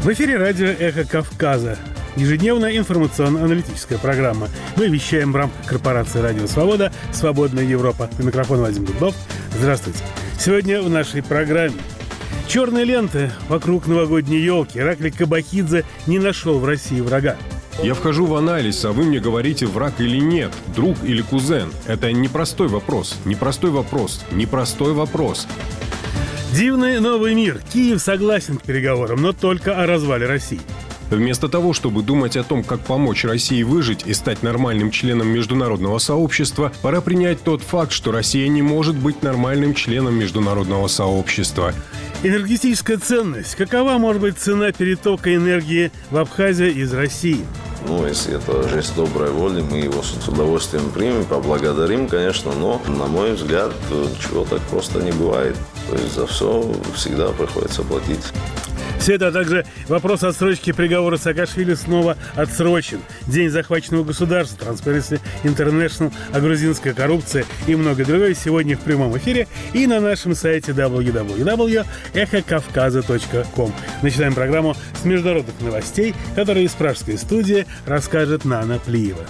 В эфире радио «Эхо Кавказа». Ежедневная информационно-аналитическая программа. Мы вещаем в рамках корпорации «Радио Свобода», «Свободная Европа». У микрофона Вадим Дубнов. Здравствуйте. Сегодня в нашей программе. Черные ленты вокруг новогодней елки. Ираклий Кабахидзе не нашел в России врага. Я вхожу в анализ, а вы мне говорите, враг или нет, друг или кузен. Это непростой вопрос. Дивный новый мир. Киев согласен к переговорам, но только о развале России. Вместо того, чтобы думать о том, как помочь России выжить и стать нормальным членом международного сообщества, пора принять тот факт, что Россия не может быть нормальным членом международного сообщества. Энергетическая ценность. Какова может быть цена перетока энергии в Абхазию из России? Если это жест доброй воли, мы его с удовольствием примем, поблагодарим, конечно, но, на мой взгляд, чего так просто не бывает. То есть за все всегда приходится платить. Все это, а также вопрос отсрочки приговора Саакашвили снова отсрочен. День захваченного государства, Transparency International, о грузинской коррупции и многое другое сегодня в прямом эфире и на нашем сайте www.эхокавказа.ком. Начинаем программу с международных новостей, которые из пражской студии расскажет Нана Плиева.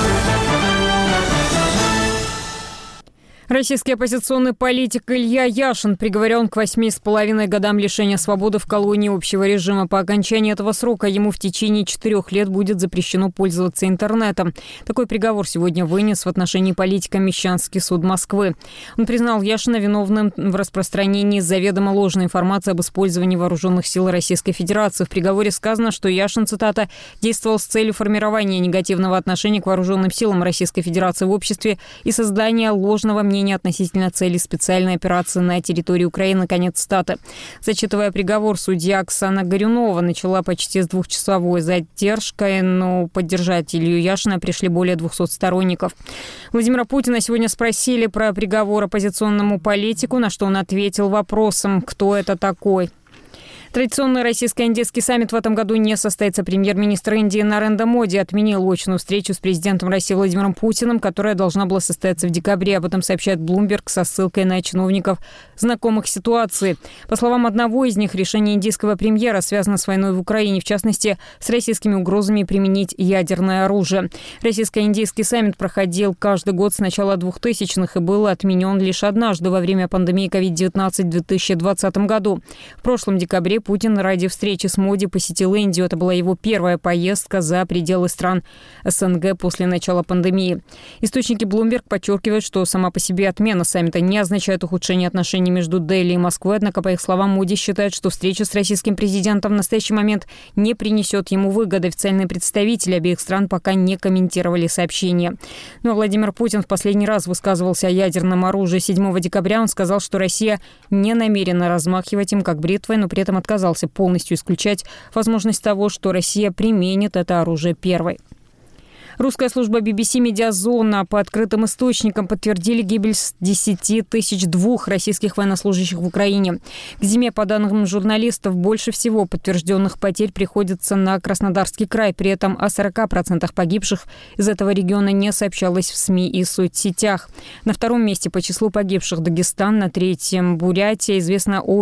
Российский оппозиционный политик Илья Яшин приговорен к 8,5 годам лишения свободы в колонии общего режима. По окончании этого срока ему в течение 4 лет будет запрещено пользоваться интернетом. Такой приговор сегодня вынес в отношении политика Мещанский суд Москвы. Он признал Яшина виновным в распространении заведомо ложной информации об использовании вооруженных сил Российской Федерации. В приговоре сказано, что Яшин, цитата, действовал с целью формирования негативного отношения к вооруженным силам Российской Федерации в обществе и создания ложного мнения относительно цели специальной операции на территории Украины. Конец цитаты. Зачитывая приговор, судья Оксана Горюнова начала почти с 2-часовой задержкой, но поддержать Илью Яшина пришли более 200 сторонников. Владимира Путина сегодня спросили про приговор оппозиционному политику, на что он ответил вопросом, кто это такой. Традиционный российско-индийский саммит в этом году не состоится. Премьер-министр Индии Нарендра Моди отменил очную встречу с президентом России Владимиром Путиным, которая должна была состояться в декабре. Об этом сообщает Bloomberg со ссылкой на чиновников, знакомых ситуации. По словам одного из них, решение индийского премьера связано с войной в Украине, в частности, с российскими угрозами применить ядерное оружие. Российско-индийский саммит проходил каждый год с начала 2000-х и был отменен лишь однажды во время пандемии COVID-19 в 2020 году. В прошлом декабре Путин ради встречи с Моди посетил Индию. Это была его первая поездка за пределы стран СНГ после начала пандемии. Источники Bloomberg подчеркивают, что сама по себе отмена саммита не означает ухудшение отношений между Дели и Москвой. Однако, по их словам, Моди считает, что встреча с российским президентом в настоящий момент не принесет ему выгоды. Официальные представители обеих стран пока не комментировали сообщение. Но Владимир Путин в последний раз высказывался о ядерном оружии 7 декабря. Он сказал, что Россия не намерена размахивать им как бритвой, но при этом отказался полностью исключать возможность того, что Россия применит это оружие первой. Русская служба BBC «Медиазона» по открытым источникам подтвердили гибель 10 200 российских военнослужащих в Украине. К зиме, по данным журналистов, больше всего подтвержденных потерь приходится на Краснодарский край. При этом о 40% погибших из этого региона не сообщалось в СМИ и соцсетях. На втором месте по числу погибших Дагестан, на третьем Бурятия. Известно о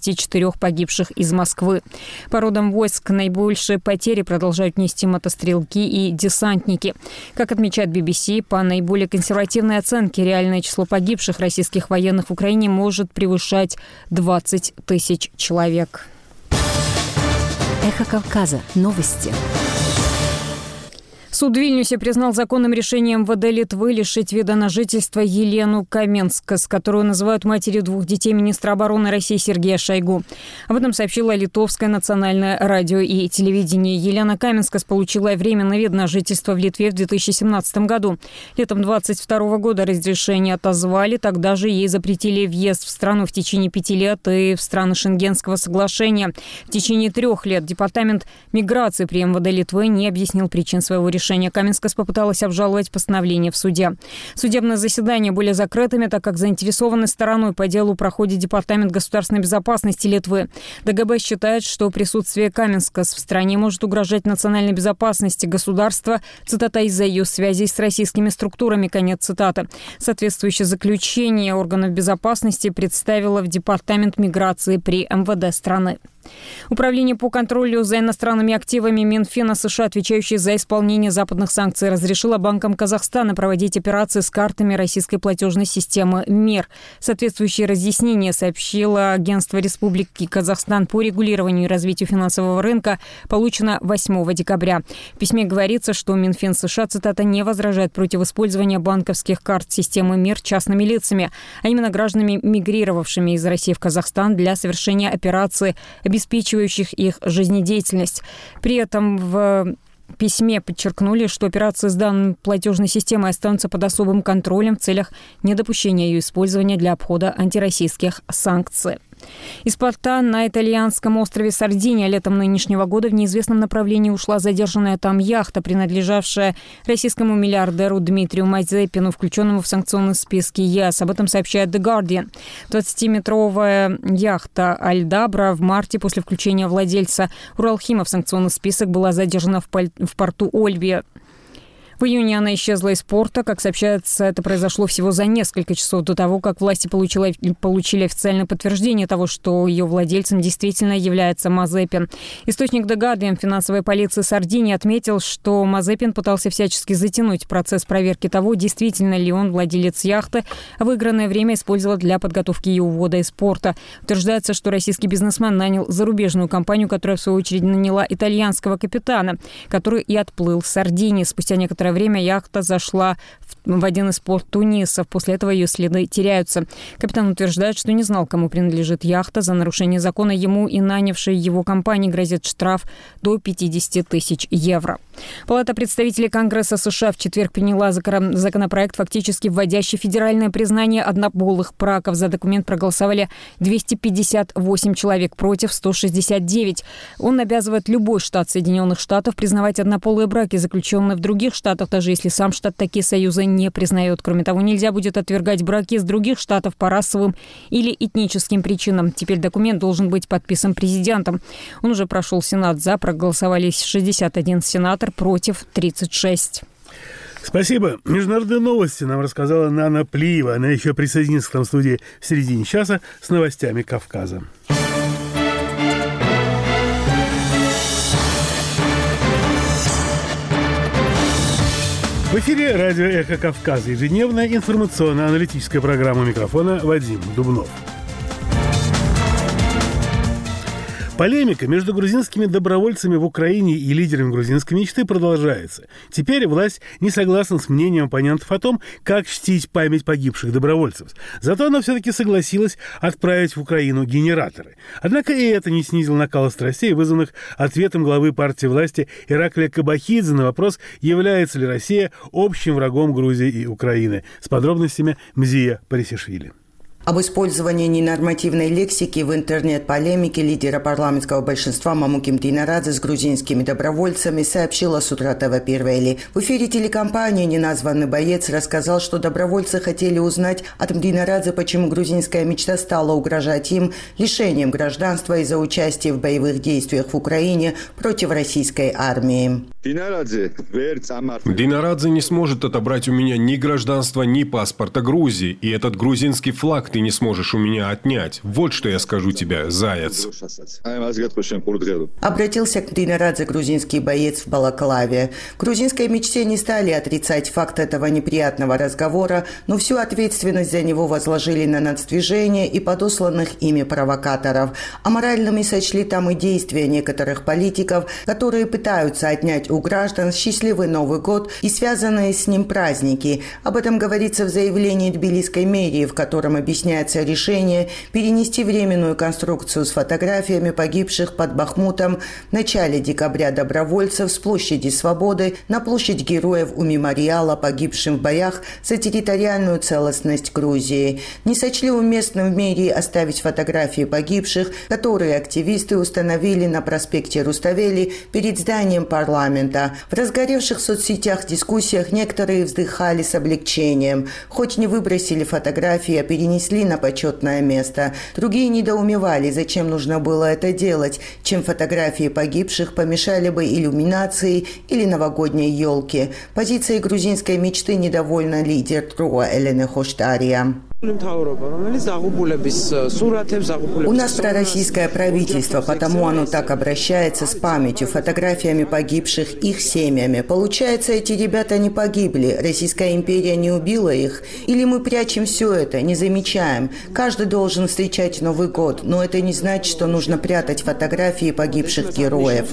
54 погибших из Москвы. По родам войск наибольшие потери продолжают нести мотострелки и десантники. Как отмечает BBC, по наиболее консервативной оценке, реальное число погибших российских военных в Украине может превышать 20 тысяч человек. Эхо Кавказа. Новости. Суд в Вильнюсе признал законным решением МВД Литвы лишить вида на жительство Елену Каменскас, которую называют матерью 2 детей министра обороны России Сергея Шойгу. Об этом сообщило Литовское национальное радио и телевидение. Елена Каменскас получила временный вид на жительство в Литве в 2017 году. Летом 2022 года разрешение отозвали, тогда же ей запретили въезд в страну в течение 5 лет и в страны Шенгенского соглашения. В течение 3 лет Департамент миграции при МВД Литвы не объяснил причин своего решения. Каменскас попыталась обжаловать постановление в суде. Судебные заседания были закрытыми, так как заинтересованной стороной по делу проходит Департамент государственной безопасности Литвы. ДГБ считает, что присутствие Каменскас в стране может угрожать национальной безопасности государства, цитата, из-за ее связей с российскими структурами, конец цитаты. Соответствующее заключение органов безопасности представило в Департамент миграции при МВД страны. Управление по контролю за иностранными активами Минфина США, отвечающее за исполнение западных санкций, разрешило банкам Казахстана проводить операции с картами российской платежной системы МИР. Соответствующие разъяснения сообщило Агентство Республики Казахстан по регулированию и развитию финансового рынка, получено 8 декабря. В письме говорится, что Минфин США, цитата, не возражает против использования банковских карт системы МИР частными лицами, а именно гражданами, мигрировавшими из России в Казахстан для совершения операций, обеспечивающих их жизнедеятельность. При этом в письме подчеркнули, что операции с данной платежной системой останутся под особым контролем в целях недопущения ее использования для обхода антироссийских санкций. Из порта на итальянском острове Сардиния летом нынешнего года в неизвестном направлении ушла задержанная там яхта, принадлежавшая российскому миллиардеру Дмитрию Мазепину, включенному в санкционные списки ЕС. Об этом сообщает The Guardian. 20-метровая яхта «Альдабра» в марте после включения владельца Уралхима в санкционный список была задержана в порту Ольбия. В июне она исчезла из порта. Как сообщается, это произошло всего за несколько часов до того, как власти получили официальное подтверждение того, что ее владельцем действительно является Мазепин. Источник The Guardian финансовой полиции Сардинии отметил, что Мазепин пытался всячески затянуть процесс проверки того, действительно ли он владелец яхты, а выигранное время использовал для подготовки ее увода из порта. Утверждается, что российский бизнесмен нанял зарубежную компанию, которая, в свою очередь, наняла итальянского капитана, который и отплыл с Сардинии. Спустя некоторое время яхта зашла в один из порт Туниса. После этого ее следы теряются. Капитан утверждает, что не знал, кому принадлежит яхта. За нарушение закона ему и нанявшей его компании грозит штраф до 50 тысяч евро. Палата представителей Конгресса США в четверг приняла законопроект, фактически вводящий федеральное признание однополых браков. За документ проголосовали 258 человек, против 169. Он обязывает любой штат Соединенных Штатов признавать однополые браки, заключенные в других штатах, даже если сам штат такие союзы не признает. Кроме того, нельзя будет отвергать браки из других штатов по расовым или этническим причинам. Теперь документ должен быть подписан президентом. Он уже прошел Сенат. За проголосовали 61 сенатор, против 36. Спасибо. Международные новости нам рассказала Нана Плиева. Она еще присоединится к нам в студии в середине часа с новостями Кавказа. В эфире радио «Эхо Кавказа». Ежедневная информационно-аналитическая программа, микрофона Вадим Дубнов. Полемика между грузинскими добровольцами в Украине и лидерами грузинской мечты продолжается. Теперь власть не согласна с мнением оппонентов о том, как чтить память погибших добровольцев. Зато она все-таки согласилась отправить в Украину генераторы. Однако и это не снизило накала страстей, вызванных ответом главы партии власти Ираклия Кабахидзе на вопрос, является ли Россия общим врагом Грузии и Украины. С подробностями Мзия Парисишвили. Об использовании ненормативной лексики в интернет-полемике лидера парламентского большинства Мамуким Динарадзе с грузинскими добровольцами сообщила с утра ТВ-1. В эфире телекомпании неназванный боец рассказал, что добровольцы хотели узнать от Динарадзе, почему грузинская мечта стала угрожать им лишением гражданства из-за участия в боевых действиях в Украине против российской армии. Динарадзе не сможет отобрать у меня ни гражданства, ни паспорта Грузии, и этот грузинский флаг ты не сможешь у меня отнять. Вот что я скажу тебе, заяц. Обратился к Динарадзе грузинский боец в Балаклаве. В грузинской мечте не стали отрицать факт этого неприятного разговора, но всю ответственность за него возложили на нацдвижение и подосланных ими провокаторов. Аморальными сочли там и действия некоторых политиков, которые пытаются отнять у граждан счастливый Новый год и связанные с ним праздники. Об этом говорится в заявлении тбилисской мэрии, в котором объясняется решение перенести временную конструкцию с фотографиями погибших под Бахмутом в начале декабря добровольцев с площади Свободы на площадь Героев у мемориала погибшим в боях за территориальную целостность Грузии. Не сочли уместным в мэрии оставить фотографии погибших, которые активисты установили на проспекте Руставели перед зданием парламента. В разгоревших в соцсетях дискуссиях некоторые вздыхали с облегчением. Хоть не выбросили фотографии, а перенесли на почетное место. Другие недоумевали, зачем нужно было это делать, чем фотографии погибших помешали бы иллюминации или новогодней елке. Позицией грузинской мечты недовольна лидер ТРО Элена Хоштария. У нас пророссийское правительство, потому оно так обращается с памятью, фотографиями погибших, их семьями. Получается, эти ребята не погибли, Российская империя не убила их? Или мы прячем все это, не замечаем? Каждый должен встречать Новый год, но это не значит, что нужно прятать фотографии погибших героев.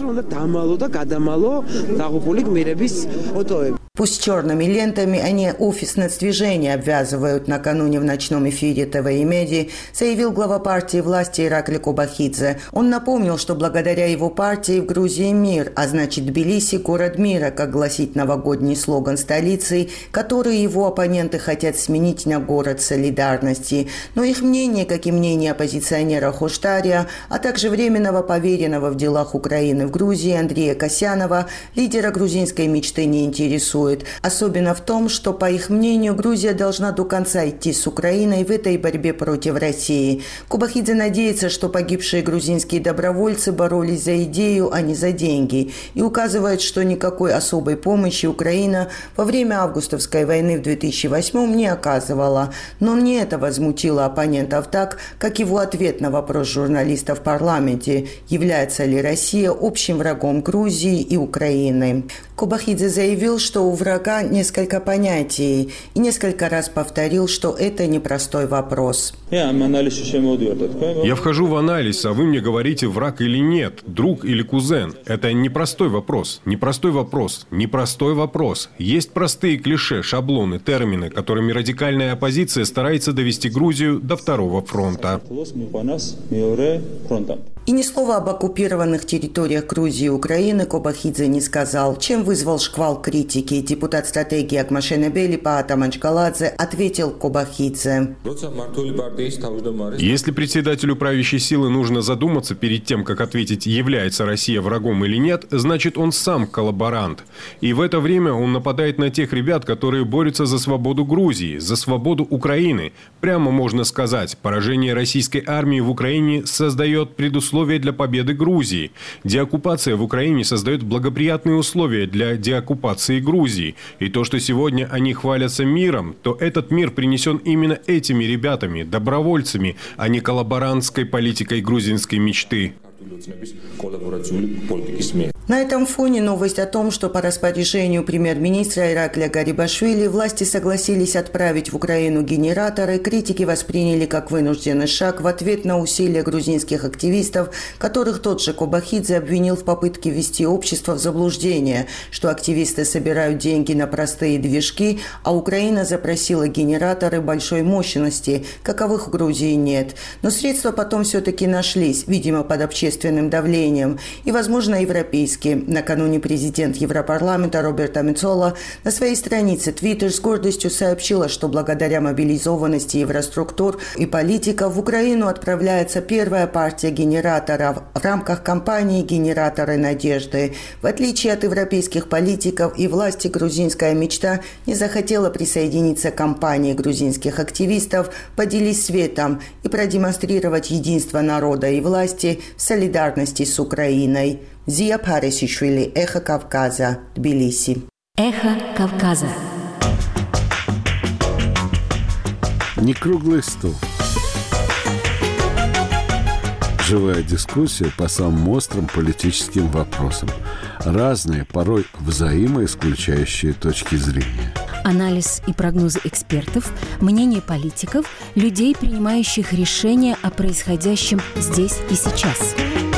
Пусть черными лентами они офисное движение обвязывают. Накануне в ночном эфире ТВ и Меди заявил глава партии власти Иракли Кобахидзе. Он напомнил, что благодаря его партии в Грузии мир, а значит Тбилиси – город мира, как гласит новогодний слоган столицы, который его оппоненты хотят сменить на город солидарности. Но их мнение, как и мнение оппозиционера Хоштария, а также временного поверенного в делах Украины в Грузии Андрея Касьянова, лидера грузинской мечты не интересует. Особенно в том, что, по их мнению, Грузия должна до конца идти с Украиной в этой борьбе против России. Кобахидзе надеется, что погибшие грузинские добровольцы боролись за идею, а не за деньги, и указывает, что никакой особой помощи Украина во время августовской войны в 2008 не оказывала. Но не это возмутило оппонентов так, как его ответ на вопрос журналистов в парламенте, является ли Россия общим врагом Грузии и Украины. Кобахидзе заявил, что у врага несколько понятий, и несколько раз повторил, что это непростой вопрос. Я вхожу в анализ, а вы мне говорите, враг или нет, друг или кузен. Это непростой вопрос, непростой вопрос, непростой вопрос. Есть простые клише, шаблоны, термины, которыми радикальная оппозиция старается довести Грузию до второго фронта. И ни слова об оккупированных территориях Грузии и Украины Кобахидзе не сказал, чем вызвал шквал критики. Депутат стратегии Акмашенебели Паата Манчгаладзе ответил Кобахидзе. Если председателю правящей силы нужно задуматься перед тем, как ответить, является Россия врагом или нет, значит он сам коллаборант. И в это время он нападает на тех ребят, которые борются за свободу Грузии, за свободу Украины. Прямо можно сказать, поражение российской армии в Украине создает предусловия для победы Грузии. Деоккупация в Украине создает благоприятные условия для деоккупации Грузии. И то, что сегодня они хвалятся миром, то этот мир принесен именно этими ребятами, добровольцами, а не коллаборантской политикой грузинской мечты. На этом фоне новость о том, что по распоряжению премьер-министра Ираклия Гарибашвили власти согласились отправить в Украину генераторы, критики восприняли как вынужденный шаг в ответ на усилия грузинских активистов, которых тот же Кобахидзе обвинил в попытке ввести общество в заблуждение, что активисты собирают деньги на простые движки, а Украина запросила генераторы большой мощности, каковых в Грузии нет. Но средства потом все-таки нашлись, видимо, под общественным давлением, и, возможно, европейские. Накануне президент Европарламента Роберта Мецола на своей странице Twitter с гордостью сообщила, что благодаря мобилизованности евроструктур и политиков в Украину отправляется первая партия генераторов в рамках кампании «Генераторы надежды». В отличие от европейских политиков и власти, грузинская мечта не захотела присоединиться к кампании грузинских активистов «Поделись светом» и продемонстрировать единство народа и власти в солидарности с Украиной. Зия Парисишвили, Эхо Кавказа, Тбилиси. Эхо Кавказа. Не круглый стол. Живая дискуссия по самым острым политическим вопросам. Разные, порой взаимоисключающие точки зрения. Анализ и прогнозы экспертов, мнение политиков, людей, принимающих решения о происходящем здесь и сейчас.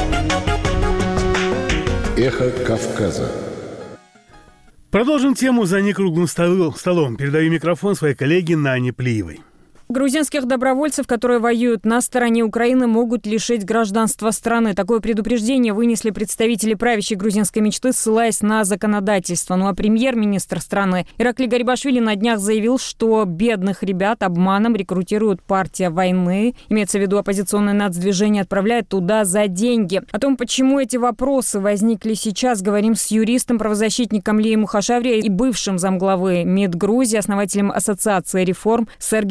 Эхо Кавказа. Продолжим тему за некруглым столом. Передаю микрофон своей коллеге Нане Плиевой. Грузинских добровольцев, которые воюют на стороне Украины, могут лишить гражданства страны. Такое предупреждение вынесли представители правящей грузинской мечты, ссылаясь на законодательство. Ну а премьер-министр страны Ираклий Гарибашвили на днях заявил, что бедных ребят обманом рекрутирует партия войны. Имеется в виду оппозиционное нацдвижение, отправляет туда за деньги. О том, почему эти вопросы возникли сейчас, говорим с юристом, правозащитником Лией Мухашаври и бывшим замглавы МИД Грузии, основателем Ассоциации реформ Сергей Капанас.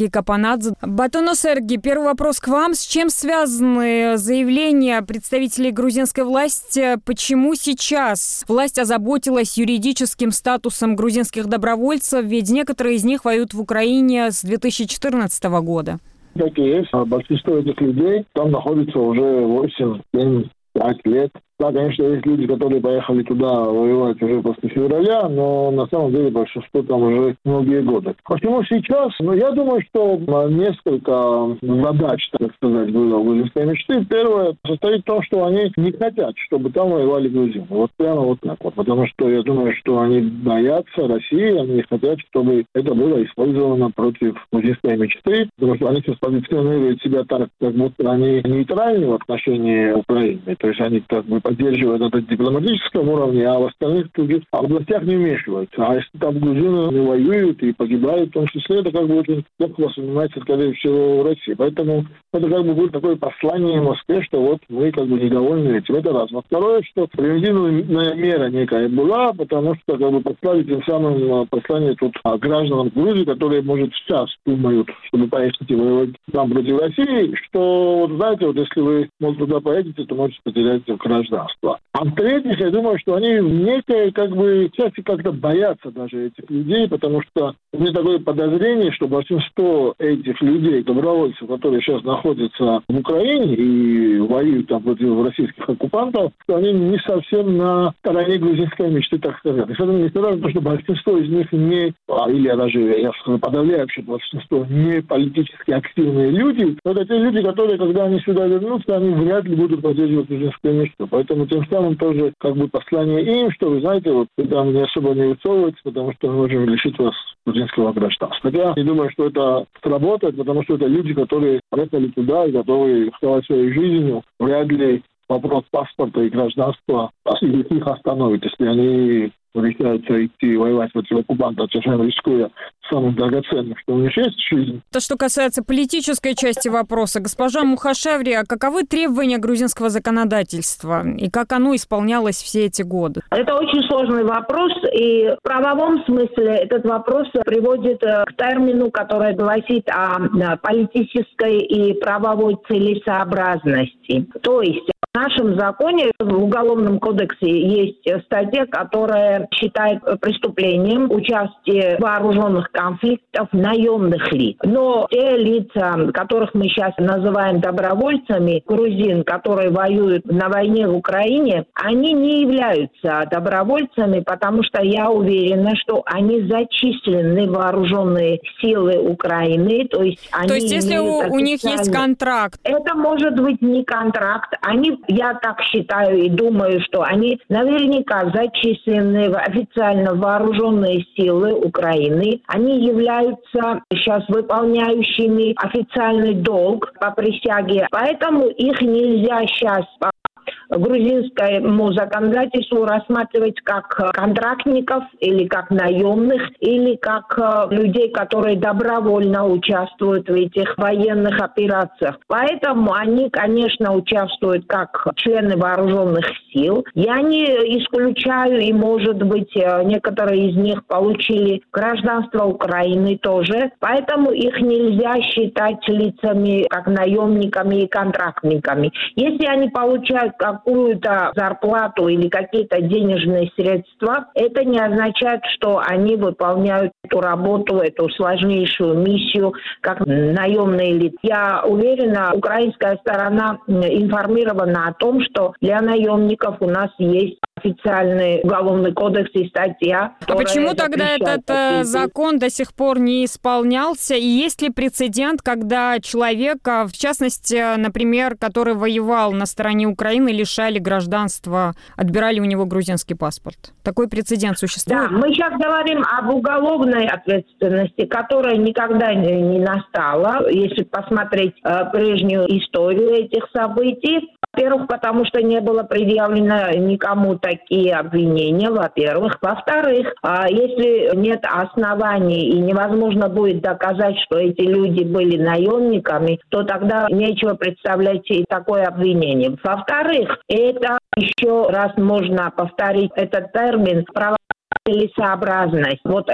Ренадзе. Батонос Эрги, первый вопрос к вам. С чем связаны заявления представителей грузинской власти? Почему сейчас власть озаботилась юридическим статусом грузинских добровольцев? Ведь некоторые из них воюют в Украине с 2014 года. Так и есть. Большинство этих людей там находится уже 8, 7, 5 лет. Да, конечно, есть люди, которые поехали туда воевать уже после февраля, но на самом деле большинство там уже многие годы. Почему сейчас? Я думаю, что несколько задач, так сказать, было у грузинской мечты. Первое состоит в том, что они не хотят, чтобы там воевали грузины. Вот прямо вот так вот. Потому что я думаю, что они боятся России, они не хотят, чтобы это было использовано против грузинской мечты, потому что они сейчас позиционируют себя так, как будто они нейтральны в отношении Украины. То есть они как бы поддерживают это на дипломатическом уровне, а в остальных других областях не вмешиваются. А если там грузины не воюют и погибают, в том числе, это как бы очень плохо воспринимается, скорее всего, в России. Поэтому это как бы будет такое послание Москве, что вот мы как бы недовольны этим. Это раз. А второе, что превентивная мера некая была, потому что как бы послали тем самым послание тут гражданам Грузии, которые, может, сейчас думают, чтобы поехать и воевать там против России, что, вот знаете, вот если вы, может, туда поедете, то можете потерять гражданство. А в-третьих, я думаю, что они в некой, как бы, части как-то боятся даже этих людей, потому что у меня такое подозрение, что большинство этих людей, добровольцев, которые сейчас находятся в Украине и воюют там против российских оккупантов, что они не совсем на стороне грузинской мечты, так сказать. Несмотря на то, что большинство из них не, или даже, я скажу, подавляющее большинство, не политически активные люди, но это те люди, которые, когда они сюда вернутся, они вряд ли будут поддерживать грузинскую мечту. Поэтому тем самым тоже как бы послание им, что вы знаете, вот там не особо не высовывается, потому что мы можем лишить вас грузинского гражданства. Я не думаю, что это сработает, потому что это люди, которые приехали туда и готовы рисковать своей жизнью. Вряд ли вопрос паспорта и гражданства их остановит, если они решаются идти воевать против оккупанта, совершенно рискуя самым драгоценным, что у них есть жизнь. То, что касается политической части вопроса, госпожа Мухашеври, а каковы требования грузинского законодательства и как оно исполнялось все эти годы? Это очень сложный вопрос, и в правовом смысле этот вопрос приводит к термину, который гласит о политической и правовой целесообразности. То есть в нашем законе, в Уголовном кодексе, есть статья, которая считает преступлением участие в вооруженных конфликтов наемных лиц. Но те лица, которых мы сейчас называем добровольцами, грузин, которые воюют на войне в Украине, они не являются добровольцами, потому что я уверена, что они зачислены в вооруженные силы Украины. То есть если у них есть контракт? Это может быть не контракт. Я так считаю и думаю, что они наверняка зачислены в официально вооруженные силы Украины. Они являются сейчас выполняющими официальный долг по присяге. Поэтому их нельзя сейчас по грузинскому законодательству рассматривать как контрактников или как наемных, или как людей, которые добровольно участвуют в этих военных операциях. Поэтому они, конечно, участвуют как члены вооруженных сил. Я не исключаю, и, может быть, некоторые из них получили гражданство Украины тоже. Поэтому их нельзя считать лицами как наемниками и контрактниками. Если они получают какую-то зарплату или какие-то денежные средства, это не означает, что они выполняют эту работу, эту сложнейшую миссию, как наемные лица. Я уверена, украинская сторона информирована о том, что для наемников у нас есть официальный уголовный кодекс и статья. А почему тогда этот закон до сих пор не исполнялся? И есть ли прецедент, когда человека, в частности, например, который воевал на стороне Украины, лишали гражданства, отбирали у него грузинский паспорт? Такой прецедент существует? Да, мы сейчас говорим об уголовной ответственности, которая никогда не настала, если посмотреть прежнюю историю этих событий. Во-первых, потому что не было предъявлено никому такие обвинения, во-первых. Во-вторых, если нет оснований и невозможно будет доказать, что эти люди были наемниками, то тогда нечего представлять и такое обвинение. Во-вторых, это еще раз можно повторить этот термин «правовая целесообразность». Вот это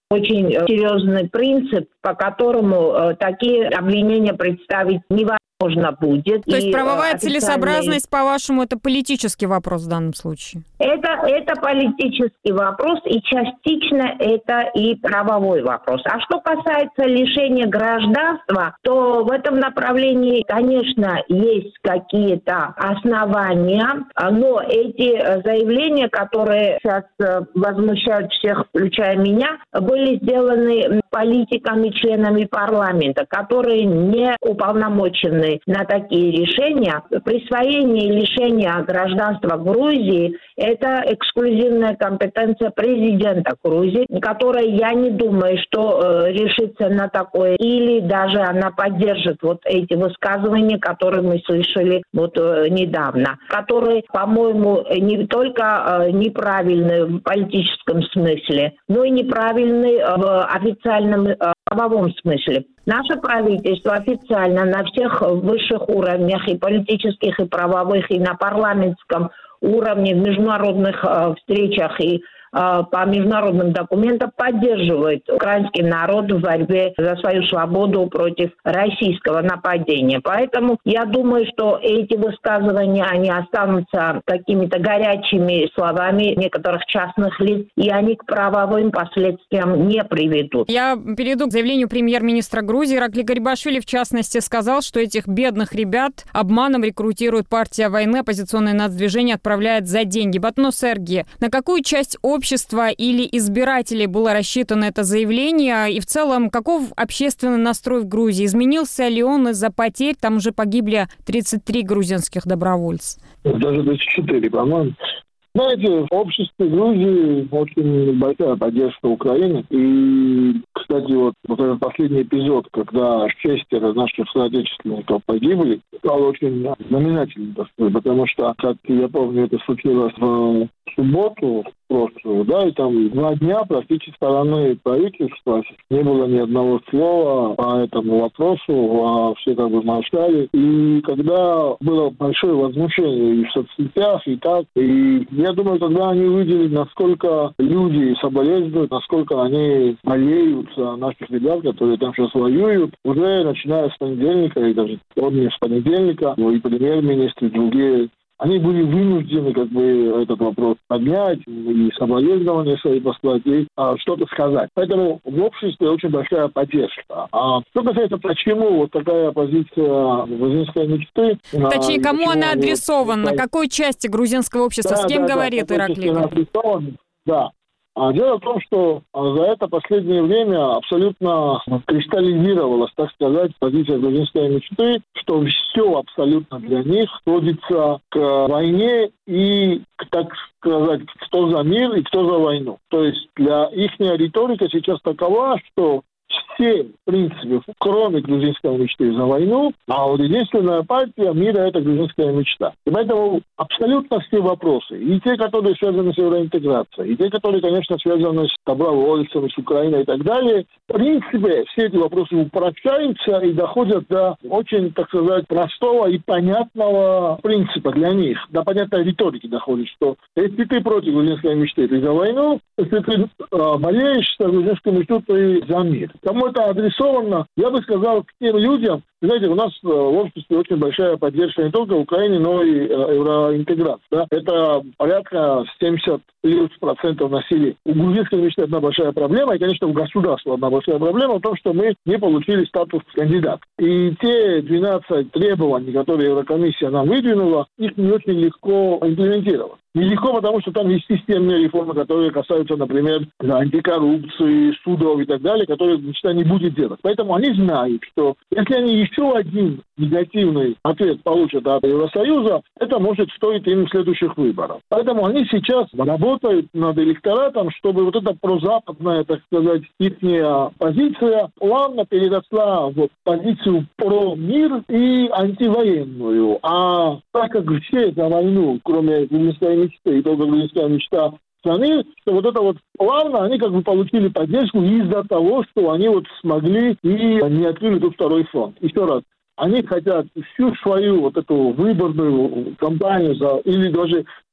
очень серьезный принцип, по которому такие обвинения представить невозможно будет. То есть правовая целесообразность, по-вашему, это политический вопрос в данном случае? Это политический вопрос, и частично это и правовой вопрос. А что касается лишения гражданства, то в этом направлении, конечно, есть какие-то основания, но эти заявления, которые сейчас возмущают всех, включая меня, были сделаны политиками, членами парламента, которые не уполномочены на такие решения. Присвоение и лишение гражданства Грузии – это эксклюзивная компетенция президента Грузии, которая, я не думаю, что решится на такое, или даже она поддержит вот эти высказывания, которые мы слышали вот недавно, которые, по-моему, не только неправильны в политическом смысле, но и неправильны в официальном правовом смысле. Наше правительство официально на всех высших уровнях, и политических, и правовых, и на парламентском уровне, в международных встречах и по международным документам поддерживает украинский народ в борьбе за свою свободу против российского нападения. Поэтому я думаю, что эти высказывания, они останутся какими-то горячими словами некоторых частных лиц, и они к правовым последствиям не приведут. Я перейду к заявлению премьер-министра Грузии. Иракли Гарибашвили, в частности, сказал, что этих бедных ребят обманом рекрутирует партия войны, оппозиционное нацдвижение отправляет за деньги. Батнос Эрги, на какую часть общества или избирателей было рассчитано это заявление? И в целом, каков общественный настрой в Грузии? Изменился ли он из-за потерь? Там уже погибли 33 грузинских добровольца. Даже 24, по-моему. Знаете, в обществе Грузии очень большая поддержка Украины. И, кстати, вот этот последний эпизод, когда 6 наших соотечественников погибли, стал очень знаменательным, потому что, как я помню, это случилось в субботу прошлую, да, и там 2 дня практически стороны правительства не было ни одного слова по этому вопросу, все как бы молчали. И когда было большое возмущение и в соцсетях, и так, и я думаю, когда они увидели, насколько люди соболезнуют, насколько они болеют за наших ребят, которые там сейчас воюют, уже начиная с понедельника, и даже не с понедельника, и премьер-министр, и другие, они были вынуждены как бы этот вопрос поднять и соболезнования свои послать, и что-то сказать. Поэтому в обществе очень большая поддержка. А что касается, почему вот такая позиция грузинской мечты... Точнее, кому она адресована? Какой части грузинского общества? С кем говорит Иракли? Да. Дело в том, что за это последнее время абсолютно кристаллизировалась, так сказать, позиция грузинской мечты, что все абсолютно для них сводится к войне и, так сказать, кто за мир и кто за войну. То есть для их риторика сейчас такова, что все, в принципе, кроме грузинской мечты, за войну, а вот единственная партия мира – это грузинская мечта. И поэтому абсолютно все вопросы, и те, которые связаны с евроинтеграцией, и те, которые, конечно, связаны с добровольцами, с Украиной и так далее, в принципе, все эти вопросы упрощаются и доходят до очень, так сказать, простого и понятного принципа для них, до понятной риторики доходит, что если ты против грузинской мечты, ты за войну, если ты болеешь за грузинскую мечту, ты за мир. Кому это адресовано, я бы сказал, к тем людям, знаете, у нас в обществе очень большая поддержка не только Украины, но и евроинтеграции. Да? Это порядка 70% населения. У грузинской мечты одна большая проблема, и, конечно, у государства одна большая проблема в том, что мы не получили статус кандидата. И те 12 требований, которые Еврокомиссия нам выдвинула, их не очень легко имплементировать. Нелегко, потому что там есть системные реформы, которые касаются, например, антикоррупции, судов и так далее, которые мечта не будет делать. Поэтому они знают, что если они еще один негативный ответ получат от Евросоюза, это может стоить им следующих выборов. Поэтому они сейчас работают над электоратом, чтобы вот эта прозападная, так сказать, их позиция плавно переросла в позицию про мир и антивоенную. А так как все за войну, кроме грузинской мечты, и только грузинская мечта страны, что вот это вот плавно они как бы получили поддержку из-за того, что они вот смогли и не открыли тут второй фронт. Еще раз. Они хотят всю свою вот эту выборную кампанию или даже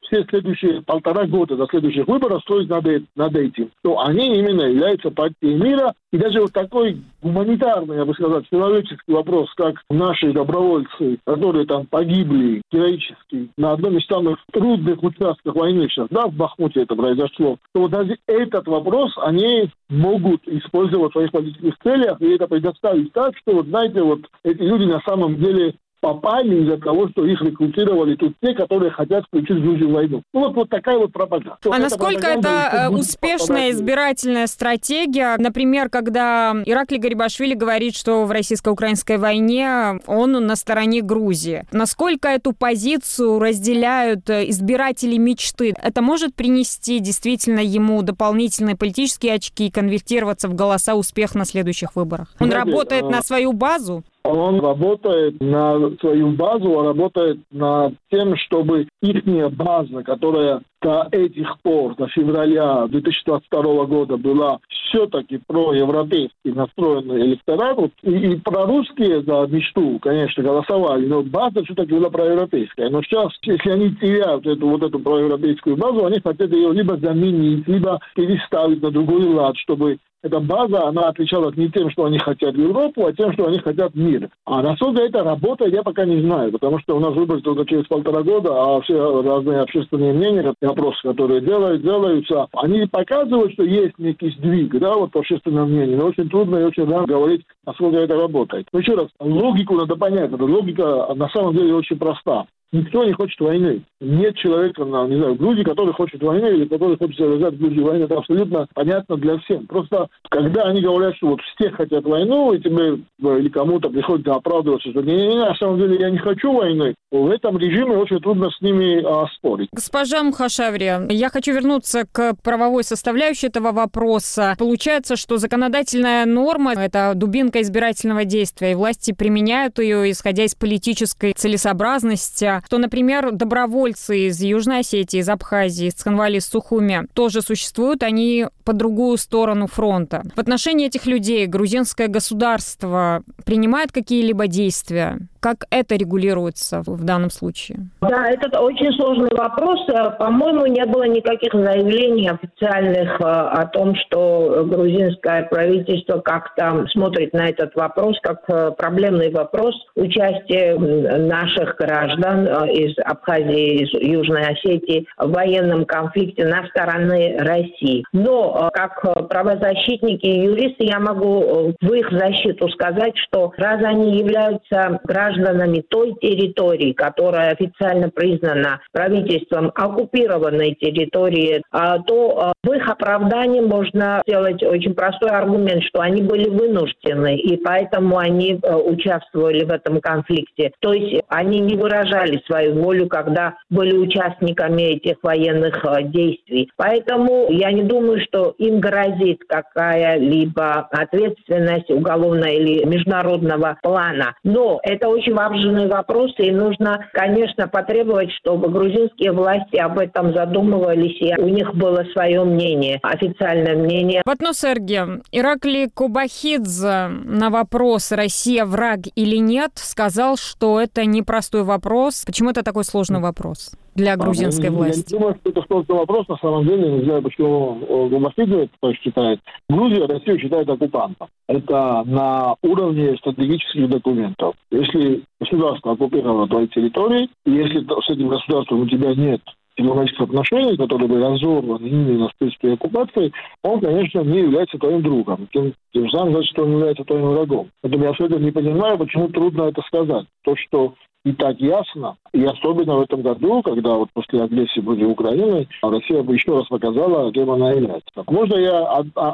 все следующие 1,5 года до следующих выборов строить над этим, то они именно являются партией мира. И даже вот такой гуманитарный, я бы сказал, человеческий вопрос, как наши добровольцы, которые там погибли героически на одном из самых трудных участков войны сейчас, да, в Бахмуте это произошло, то вот даже этот вопрос они могут использовать в своих политических целях и это предоставить так, что, вот знаете, вот эти люди на самом деле попали из-за того, что их рекрутировали тут те, которые хотят включить Грузию в войну. Ну вот такая вот пропаганда. А насколько это успешная избирательная стратегия? Например, когда Ираклий Гарибашвили говорит, что в российско-украинской войне он на стороне Грузии. Насколько эту позицию разделяют избиратели мечты? Это может принести действительно ему дополнительные политические очки и конвертироваться в голоса успех на следующих выборах? Он работает на свою базу? Он работает на свою базу, он работает над тем, чтобы ихняя база, которая до этих пор, до февраля 2022 года была все-таки проевропейски настроенный электорат, и прорусские за мечту, конечно, голосовали, но база все-таки была проевропейская. Но сейчас, если они теряют эту проевропейскую базу, они хотят ее либо заменить, либо переставить на другой лад, чтобы эта база, она отличалась не тем, что они хотят Европу, а тем, что они хотят мир. А насколько это работает, я пока не знаю, потому что у нас выборы только через 1,5 года, а все разные общественные мнения, опросы, которые делаются, они показывают, что есть некий сдвиг, да, вот по общественному мнению, но очень трудно и очень рано говорить, насколько это работает. Но еще раз, логику надо понять, эта логика на самом деле очень проста. Никто не хочет войны. Нет человека, не знаю, в Грузии, который хочет войны или который хочет развязать в Грузии войну. Это абсолютно понятно для всех. Просто, когда они говорят, что вот все хотят войну, и тебе или кому-то приходится оправдываться, что на самом деле я не хочу войны, в этом режиме очень трудно с ними спорить. Госпожа Мухашаври, я хочу вернуться к правовой составляющей этого вопроса. Получается, что законодательная норма – это дубинка избирательного действия, и власти применяют ее, исходя из политической целесообразности. Что, например, добровольцы из Южной Осетии, из Абхазии, из Цхинвали, из Сухуми тоже существуют, они по другую сторону фронта. В отношении этих людей грузинское государство принимает какие-либо действия? Как это регулируется в данном случае? Да, это очень сложный вопрос. По-моему, не было никаких заявлений официальных о том, что грузинское правительство как-то смотрит на этот вопрос как проблемный вопрос участия наших граждан из Абхазии, из Южной Осетии в военном конфликте на стороне России. Но как правозащитники и юристы я могу в их защиту сказать, что раз они являются гражданами той территории, которая официально признана правительством оккупированной территории, то в их оправдании можно сделать очень простой аргумент, что они были вынуждены, и поэтому они участвовали в этом конфликте. То есть они не выражали свою волю, когда были участниками этих военных действий. Поэтому я не думаю, что им грозит какая-либо ответственность уголовная или международного плана. Но это очень важный вопрос, и нужно, конечно, потребовать, чтобы грузинские власти об этом задумывались, и у них было свое мнение, официальное мнение. Батносерге, Ираклий Кобахидзе на вопрос «Россия враг или нет?» сказал, что это непростой вопрос. Почему это такой сложный вопрос для грузинской власти? Я не думаю, что это сложный вопрос. На самом деле, не знаю, почему Кобахидзе это считает. Грузия Россию считает оккупантом. Это на уровне стратегических документов. Если государство оккупировало твои территории, и если с этим государством у тебя нет дипломатических отношений, которые бы разорваны именно в принципе оккупацией, он, конечно, не является твоим другом. Тем самым, значит, что он является твоим врагом. Поэтому я абсолютно не понимаю, почему трудно это сказать. То, что и так ясно, и особенно в этом году, когда вот после агрессии против Украины Россия бы еще раз показала, кем она является. Можно я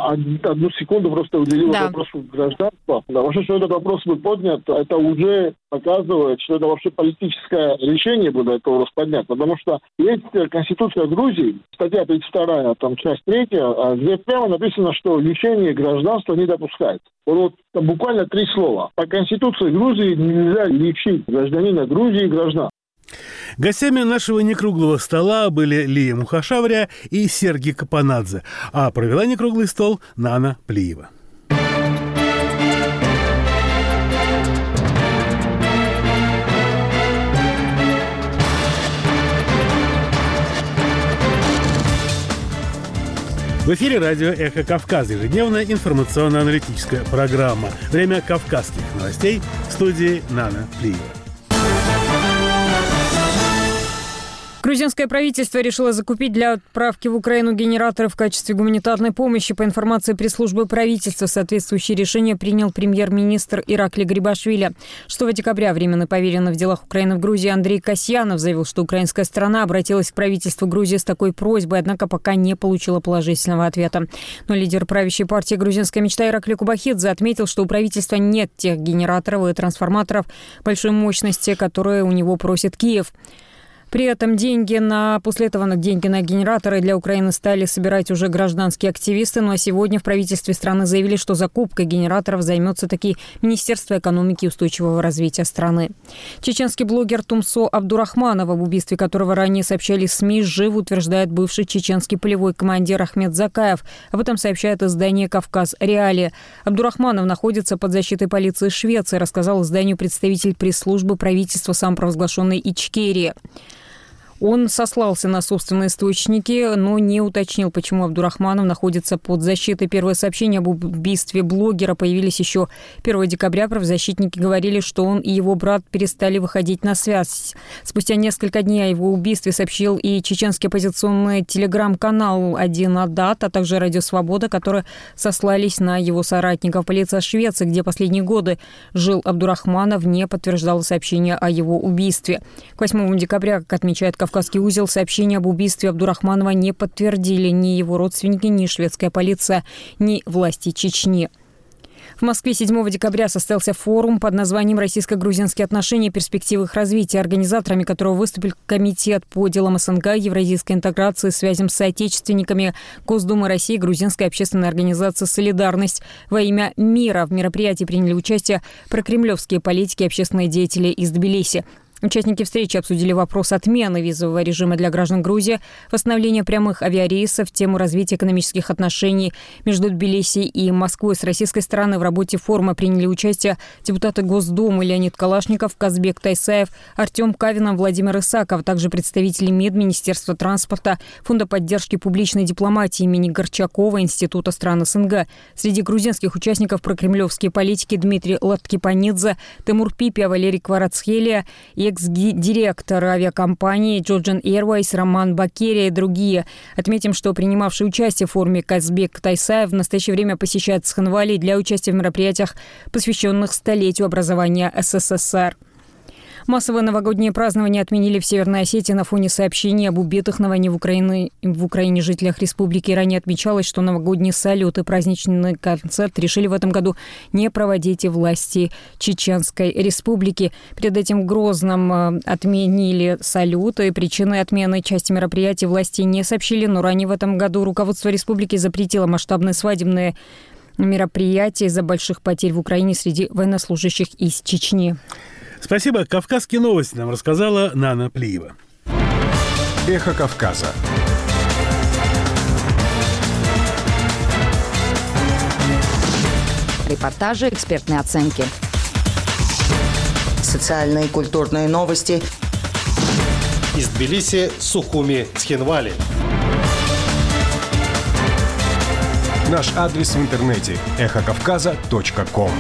одну секунду просто уделил вопросу гражданства? Потому что этот вопрос был поднят, это уже показывает, что это вообще политическое решение было это поднять. Потому что есть Конституция Грузии, статья 32, там часть 3, где прямо написано, что лишение гражданства не допускается. Вот там буквально 3 слова. По Конституции Грузии нельзя лишить гражданина Грузии гражданства. Гостями нашего некруглого стола были Лия Мухашаври и Сергей Капанадзе, а провела некруглый стол Нана Плиева. В эфире радио «Эхо Кавказа», ежедневная информационно-аналитическая программа. Время кавказских новостей. В студии Нана Плиева. Грузинское правительство решило закупить для отправки в Украину генераторы в качестве гуманитарной помощи. По информации пресс-службы правительства, соответствующее решение принял премьер-министр Иракли Грибашвили. 6 декабря временный поверенный в делах Украины в Грузии Андрей Касьянов заявил, что украинская сторона обратилась к правительству Грузии с такой просьбой, однако пока не получила положительного ответа. Но лидер правящей партии «Грузинская мечта» Иракли Кубахидзе отметил, что у правительства нет тех генераторов и трансформаторов большой мощности, которые у него просит Киев. При этом после этого деньги на генераторы для Украины стали собирать уже гражданские активисты. Ну а сегодня в правительстве страны заявили, что закупкой генераторов займется таки Министерство экономики и устойчивого развития страны. Чеченский блогер Тумсо Абдурахманов, об убийстве которого ранее сообщали СМИ, жив, утверждает бывший чеченский полевой командир Ахмед Закаев. Об этом сообщает издание «Кавказ Реалии». Абдурахманов находится под защитой полиции Швеции, рассказал изданию представитель пресс-службы правительства самопровозглашенной Ичкерии. Он сослался на собственные источники, но не уточнил, почему Абдурахманов находится под защитой. Первые сообщения об убийстве блогера появились еще 1 декабря. Правозащитники говорили, что он и его брат перестали выходить на связь. Спустя несколько дней о его убийстве сообщил и чеченский оппозиционный телеграм-канал «Один Адат», а также «Радио Свобода», которые сослались на его соратников. Полиция Швеции, где последние годы жил Абдурахманов, не подтверждала сообщения о его убийстве. К 8 декабря, как отмечает Кавказский узел, сообщение об убийстве Абдурахманова не подтвердили ни его родственники, ни шведская полиция, ни власти Чечни. В Москве 7 декабря состоялся форум под названием «Российско-грузинские отношения. Перспективы их развития», организаторами которого выступил Комитет по делам СНГ, евразийской интеграции, связям с соотечественниками Госдумы России, Грузинской общественной организации «Солидарность» во имя мира. В мероприятии приняли участие прокремлевские политики и общественные деятели из Тбилиси. Участники встречи обсудили вопрос отмены визового режима для граждан Грузии, восстановления прямых авиарейсов, тему развития экономических отношений между Тбилиси и Москвой. С российской стороны в работе форума приняли участие депутаты Госдумы Леонид Калашников, Казбек Тайсаев, Артем Кавинов, Владимир Исаков, также представители МИД, Министерства транспорта, Фонда поддержки публичной дипломатии имени Горчакова, Института стран СНГ. Среди грузинских участников прокремлевские политики Дмитрий Латкипанидзе, Тимур Пипия, Валерий Кварацхелия и экс-директор авиакомпании Georgian Airways Роман Бакерия и другие. Отметим, что принимавший участие в форуме Казбек Тайсаев в настоящее время посещает Цхинвали для участия в мероприятиях, посвященных столетию образования СССР. Массовые новогодние празднования отменили в Северной Осетии на фоне сообщений об убитых на войне в Украине жителях республики. Ранее отмечалось, что новогодний салют и праздничный концерт решили в этом году не проводить и власти Чеченской республики. Перед этим в Грозном отменили салюты. Причины отмены части мероприятий власти не сообщили, но ранее в этом году руководство республики запретило масштабные свадебные мероприятия из-за больших потерь в Украине среди военнослужащих из Чечни. Спасибо. Кавказские новости нам рассказала Нана Плиева. Эхо Кавказа. Репортажи, экспертные оценки. Социальные и культурные новости. Из Тбилиси, Сухуми, Цхинвали. Наш адрес в интернете – эхокавказа.ком.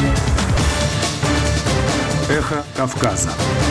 Эхо Кавказа.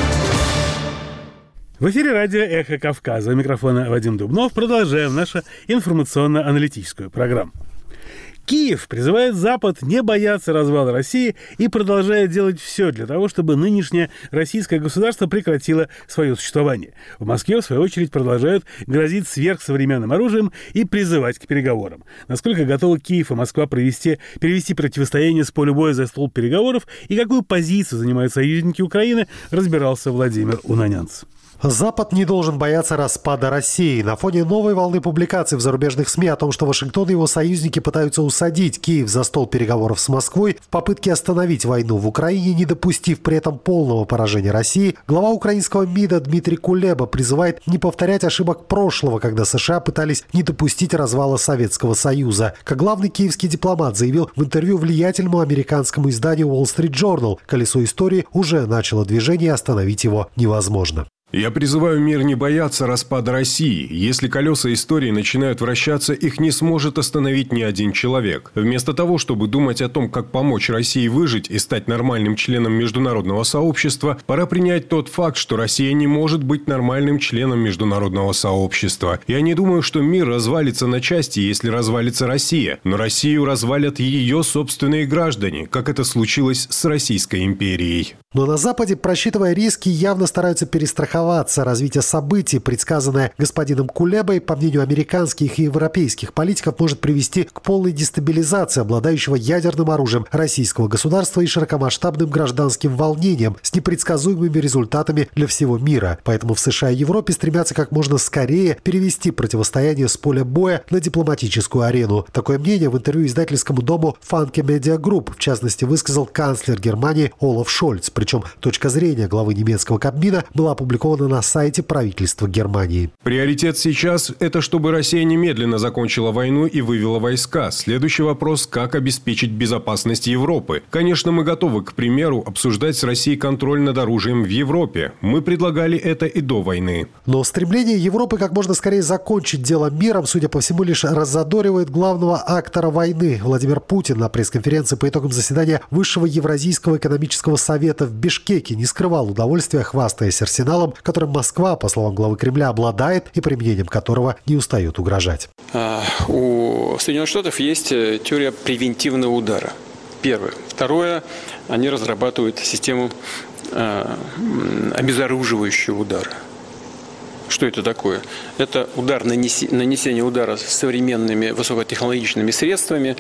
В эфире радио «Эхо Кавказа». У микрофона Вадим Дубнов. Продолжаем нашу информационно-аналитическую программу. Киев призывает Запад не бояться развала России и продолжает делать все для того, чтобы нынешнее российское государство прекратило свое существование. В Москве, в свою очередь, продолжают грозить сверхсовременным оружием и призывать к переговорам. Насколько готовы Киев и Москва перевести противостояние с поля боя за стол переговоров и какую позицию занимают союзники Украины, разбирался Владимир Унанянц. Запад не должен бояться распада России. На фоне новой волны публикаций в зарубежных СМИ о том, что Вашингтон и его союзники пытаются усадить Киев за стол переговоров с Москвой в попытке остановить войну в Украине, не допустив при этом полного поражения России, глава украинского МИДа Дмитрий Кулеба призывает не повторять ошибок прошлого, когда США пытались не допустить развала Советского Союза. Как главный киевский дипломат заявил в интервью влиятельному американскому изданию Wall Street Journal, колесо истории уже начало движение, остановить его невозможно. Я призываю мир не бояться распада России. Если колеса истории начинают вращаться, их не сможет остановить ни один человек. Вместо того, чтобы думать о том, как помочь России выжить и стать нормальным членом международного сообщества, пора принять тот факт, что Россия не может быть нормальным членом международного сообщества. Я не думаю, что мир развалится на части, если развалится Россия. Но Россию развалят ее собственные граждане, как это случилось с Российской империей. Но на Западе, просчитывая риски, явно стараются перестраховаться. Развитие событий, предсказанное господином Кулебой, по мнению американских и европейских политиков, может привести к полной дестабилизации обладающего ядерным оружием российского государства и широкомасштабным гражданским волнением с непредсказуемыми результатами для всего мира. Поэтому в США и Европе стремятся как можно скорее перевести противостояние с поля боя на дипломатическую арену. Такое мнение в интервью издательскому дому Funke Media Group, в частности, высказал канцлер Германии Олаф Шольц. Причем точка зрения главы немецкого Кабмина была опубликована на сайте правительства Германии. Приоритет сейчас – это чтобы Россия немедленно закончила войну и вывела войска. Следующий вопрос – как обеспечить безопасность Европы. Конечно, мы готовы, к примеру, обсуждать с Россией контроль над оружием в Европе. Мы предлагали это и до войны. Но стремление Европы как можно скорее закончить дело миром, судя по всему, лишь раззадоривает главного актора войны. Владимир Путин на пресс-конференции по итогам заседания Высшего Евразийского экономического совета в Бишкеке не скрывал удовольствия, хвастаясь арсеналом, которым Москва, по словам главы Кремля, обладает и применением которого не устает угрожать. У Соединенных Штатов есть теория превентивного удара. Первое. Второе. Они разрабатывают систему обезоруживающего удара. Что это такое? Это нанесение удара с современными высокотехнологичными средствами,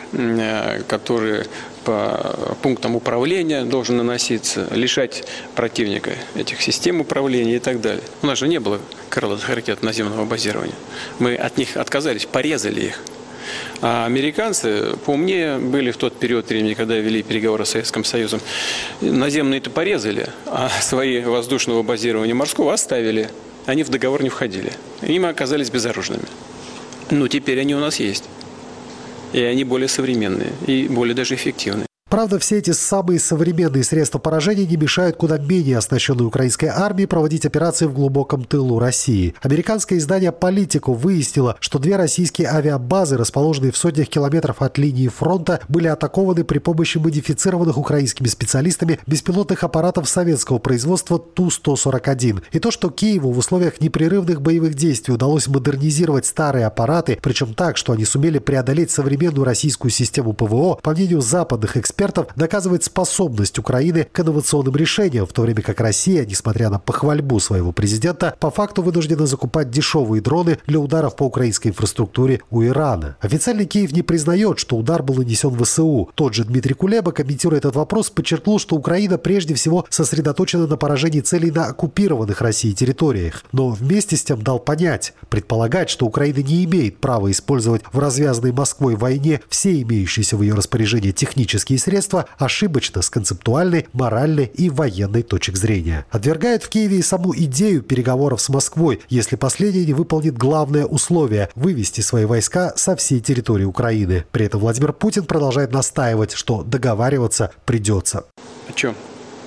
которые по пунктам управления должен наноситься, лишать противника этих систем управления и так далее. У нас же не было крылатых ракет наземного базирования. Мы от них отказались, порезали их. А американцы поумнее были в тот период времени, когда вели переговоры с Советским Союзом. Наземные-то порезали, а свои воздушного базирования морского оставили. Они в договор не входили. И мы оказались безоружными. Но теперь они у нас есть. И они более современные, и более даже эффективные. Правда, все эти самые современные средства поражения не мешают куда менее оснащенной украинской армии проводить операции в глубоком тылу России. Американское издание «Политику» выяснило, что 2 российские авиабазы, расположенные в сотнях километров от линии фронта, были атакованы при помощи модифицированных украинскими специалистами беспилотных аппаратов советского производства Ту-141. И то, что Киеву в условиях непрерывных боевых действий удалось модернизировать старые аппараты, причем так, что они сумели преодолеть современную российскую систему ПВО, по мнению западных экспертов, доказывает способность Украины к инновационным решениям, в то время как Россия, несмотря на похвальбу своего президента, по факту вынуждена закупать дешевые дроны для ударов по украинской инфраструктуре у Ирана. Официально Киев не признает, что удар был нанесен в ВСУ. Тот же Дмитрий Кулеба, комментируя этот вопрос, подчеркнул, что Украина прежде всего сосредоточена на поражении целей на оккупированных Россией территориях. Но вместе с тем дал понять, предполагать, что Украина не имеет права использовать в развязанной Москвой войне все имеющиеся в ее распоряжении технические средства, ошибочно с концептуальной, моральной и военной точек зрения. Отвергает в Киеве и саму идею переговоров с Москвой, если последняя не выполнит главное условие – вывести свои войска со всей территории Украины. При этом Владимир Путин продолжает настаивать, что договариваться придется. О чем?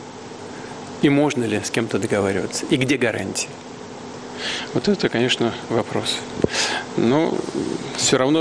И можно ли с кем-то договариваться? И где гарантии? Вот это, конечно, вопрос. Но все равно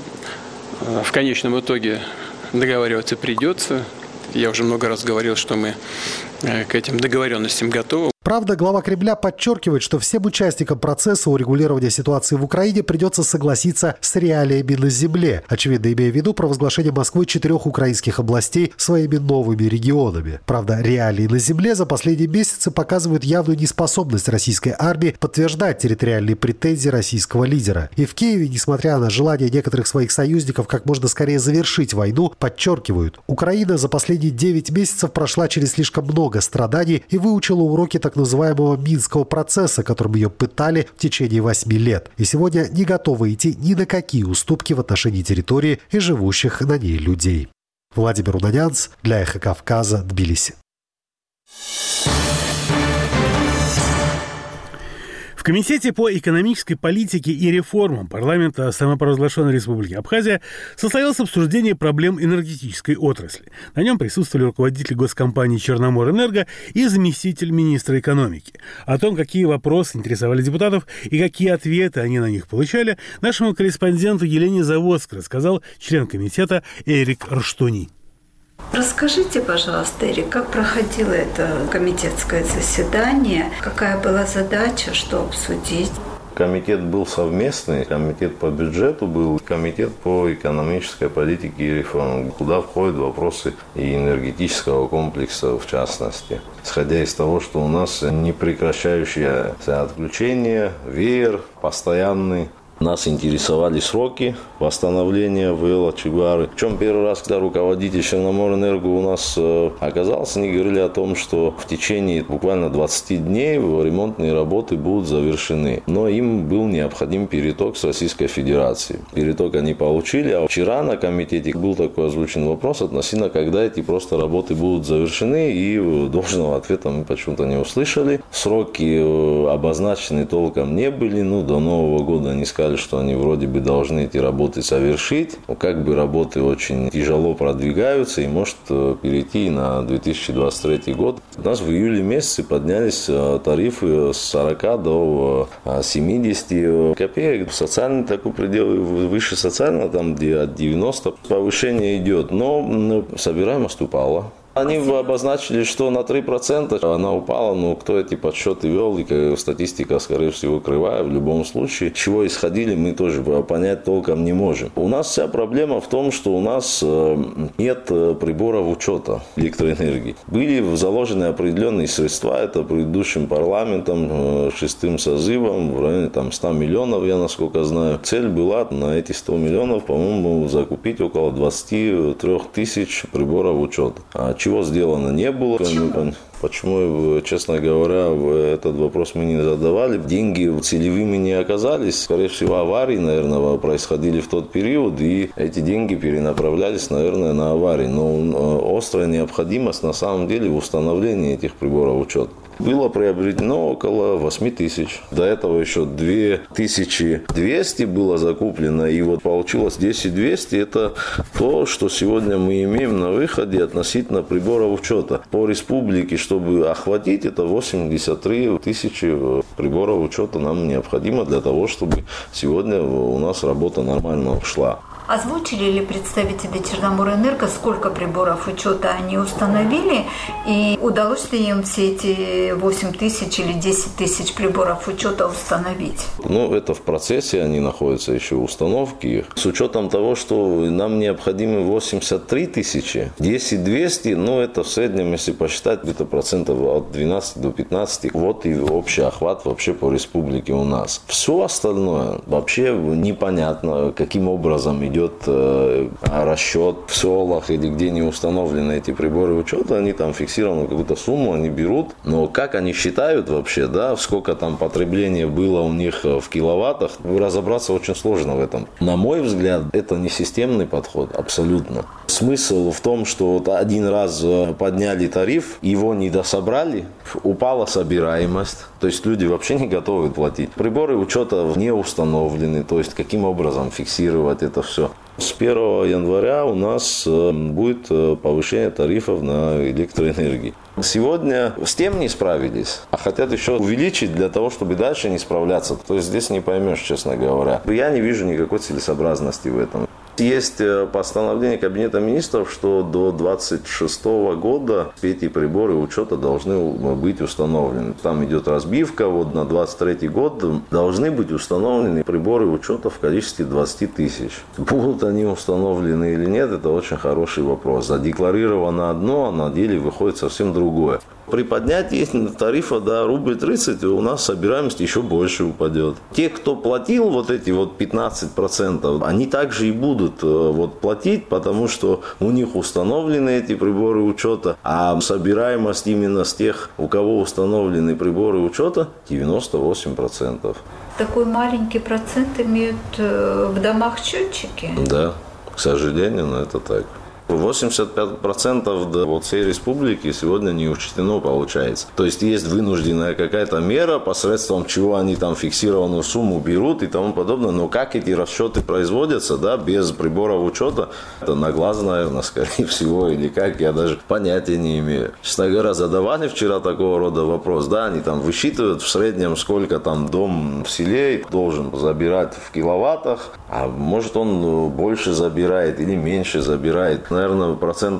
в конечном итоге договариваться придется. Я уже много раз говорил, что мы к этим договоренностям готовы. Правда, глава Кремля подчеркивает, что всем участникам процесса урегулирования ситуации в Украине придется согласиться с реалиями на земле, очевидно, имея в виду провозглашение Москвы 4 украинских областей своими новыми регионами. Правда, реалии на земле за последние месяцы показывают явную неспособность российской армии подтверждать территориальные претензии российского лидера. И в Киеве, несмотря на желание некоторых своих союзников как можно скорее завершить войну, подчеркивают, Украина за последние 9 месяцев прошла через слишком много страданий и выучила уроки так называемого Минского процесса, которым ее пытали в течение 8 лет. И сегодня не готова идти ни на какие уступки в отношении территории и живущих на ней людей. Владимир Унанянц для «Эхо Кавказа», Тбилиси. В Комитете по экономической политике и реформам парламента самопровозглашенной Республики Абхазия состоялось обсуждение проблем энергетической отрасли. На нем присутствовали руководитель госкомпании «Черноморэнерго» и заместитель министра экономики. О том, какие вопросы интересовали депутатов и какие ответы они на них получали, нашему корреспонденту Елене Заводской рассказал член комитета Эрик Рштуни. Расскажите, пожалуйста, Эрик, как проходило это комитетское заседание, какая была задача, что обсудить? Комитет был совместный, комитет по бюджету был, комитет по экономической политике и реформам, куда входят вопросы и энергетического комплекса в частности. Исходя из того, что у нас непрекращающееся отключение, веер постоянный. Нас интересовали сроки восстановления ВЛ Чебары. Причем первый раз, когда руководитель Черноморэнерго у нас оказался, они говорили о том, что в течение буквально 20 дней ремонтные работы будут завершены. Но им был необходим переток с Российской Федерацией. Переток они получили, а вчера на комитете был такой озвучен вопрос относительно, когда эти просто работы будут завершены, и должного ответа мы почему-то не услышали. Сроки обозначены толком не были, до Нового года они сказали, что они вроде бы должны эти работы совершить. Но как бы работы очень тяжело продвигаются и может перейти на 2023 год. У нас в июле месяце поднялись тарифы с 40 до 70 копеек. Социальный такой предел выше социального, там где от 90 повышение идет. Но собираемость упала. Они обозначили, что на 3% она упала, но кто эти подсчеты вел, и статистика, скорее всего, кривая в любом случае. Чего исходили, мы тоже понять толком не можем. У нас вся проблема в том, что у нас нет приборов учета электроэнергии. Были заложены определенные средства, это предыдущим парламентом, 6-м созывом, в районе 100 миллионов, я насколько знаю. Цель была на эти 100 миллионов, по-моему, закупить около 23 тысяч приборов учета. Чего сделано не было. Почему, честно говоря, этот вопрос мы не задавали. Деньги целевыми не оказались. Скорее всего, аварии, наверное, происходили в тот период, и эти деньги перенаправлялись, наверное, на аварии. Но острая необходимость, на самом деле, в установлении этих приборов учета. Было приобретено около 8 тысяч. До этого еще 2200 было закуплено. И вот получилось 10200. Это то, что сегодня мы имеем на выходе относительно приборов учета. По республике, чтобы охватить, это 83 тысячи приборов учета нам необходимо для того, чтобы сегодня у нас работа нормально шла. Озвучили ли представители Черноморэнерго, сколько приборов учета они установили, и удалось ли им все эти 8 тысяч или 10 тысяч приборов учета установить? Это в процессе, они находятся еще в установке. С учетом того, что нам необходимы 83 тысячи, 10 200, это в среднем, если посчитать, где-то процентов от 12 до 15. Вот и общий охват вообще по республике у нас. Все остальное вообще непонятно, каким образом идет расчет в селах или где не установлены эти приборы учета, они там фиксированы какую-то сумму, они берут, но как они считают вообще, сколько там потребления было у них в киловаттах, разобраться очень сложно в этом. На мой взгляд, это не системный подход, абсолютно. Смысл в том, что один раз подняли тариф, его не дособрали, упала собираемость, то есть люди вообще не готовы платить. Приборы учета не установлены, то есть каким образом фиксировать это все. С 1 января у нас будет повышение тарифов на электроэнергию. Сегодня с тем не справились, а хотят еще увеличить для того, чтобы дальше не справляться. То есть здесь не поймешь, честно говоря. Я не вижу никакой целесообразности в этом. Есть постановление Кабинета министров, что до 2026 года эти приборы учета должны быть установлены. Там идет разбивка, на 2023 год должны быть установлены приборы учета в количестве 20 тысяч. Будут они установлены или нет, это очень хороший вопрос. Задекларировано одно, а на деле выходит совсем другое. При поднятии тарифа до рубль 30 у нас собираемость еще больше упадет. Те, кто платил эти 15%, они также и будут платить, потому что у них установлены эти приборы учета, а собираемость именно с тех, у кого установлены приборы учета, 98%. Такой маленький процент имеют в домах счетчики? Да, к сожалению, но это так. 85% всей республики сегодня не учтено, получается. То есть есть вынужденная какая-то мера, посредством чего они там фиксированную сумму берут и тому подобное. Но как эти расчеты производятся, да, без приборов учета, это на глаз, наверное, скорее всего, или как, я даже понятия не имею. Честно говоря, задавали вчера такого рода вопрос, да, они там высчитывают в среднем, сколько там дом в селе должен забирать в киловаттах, а может он больше забирает или меньше забирает. Наверное,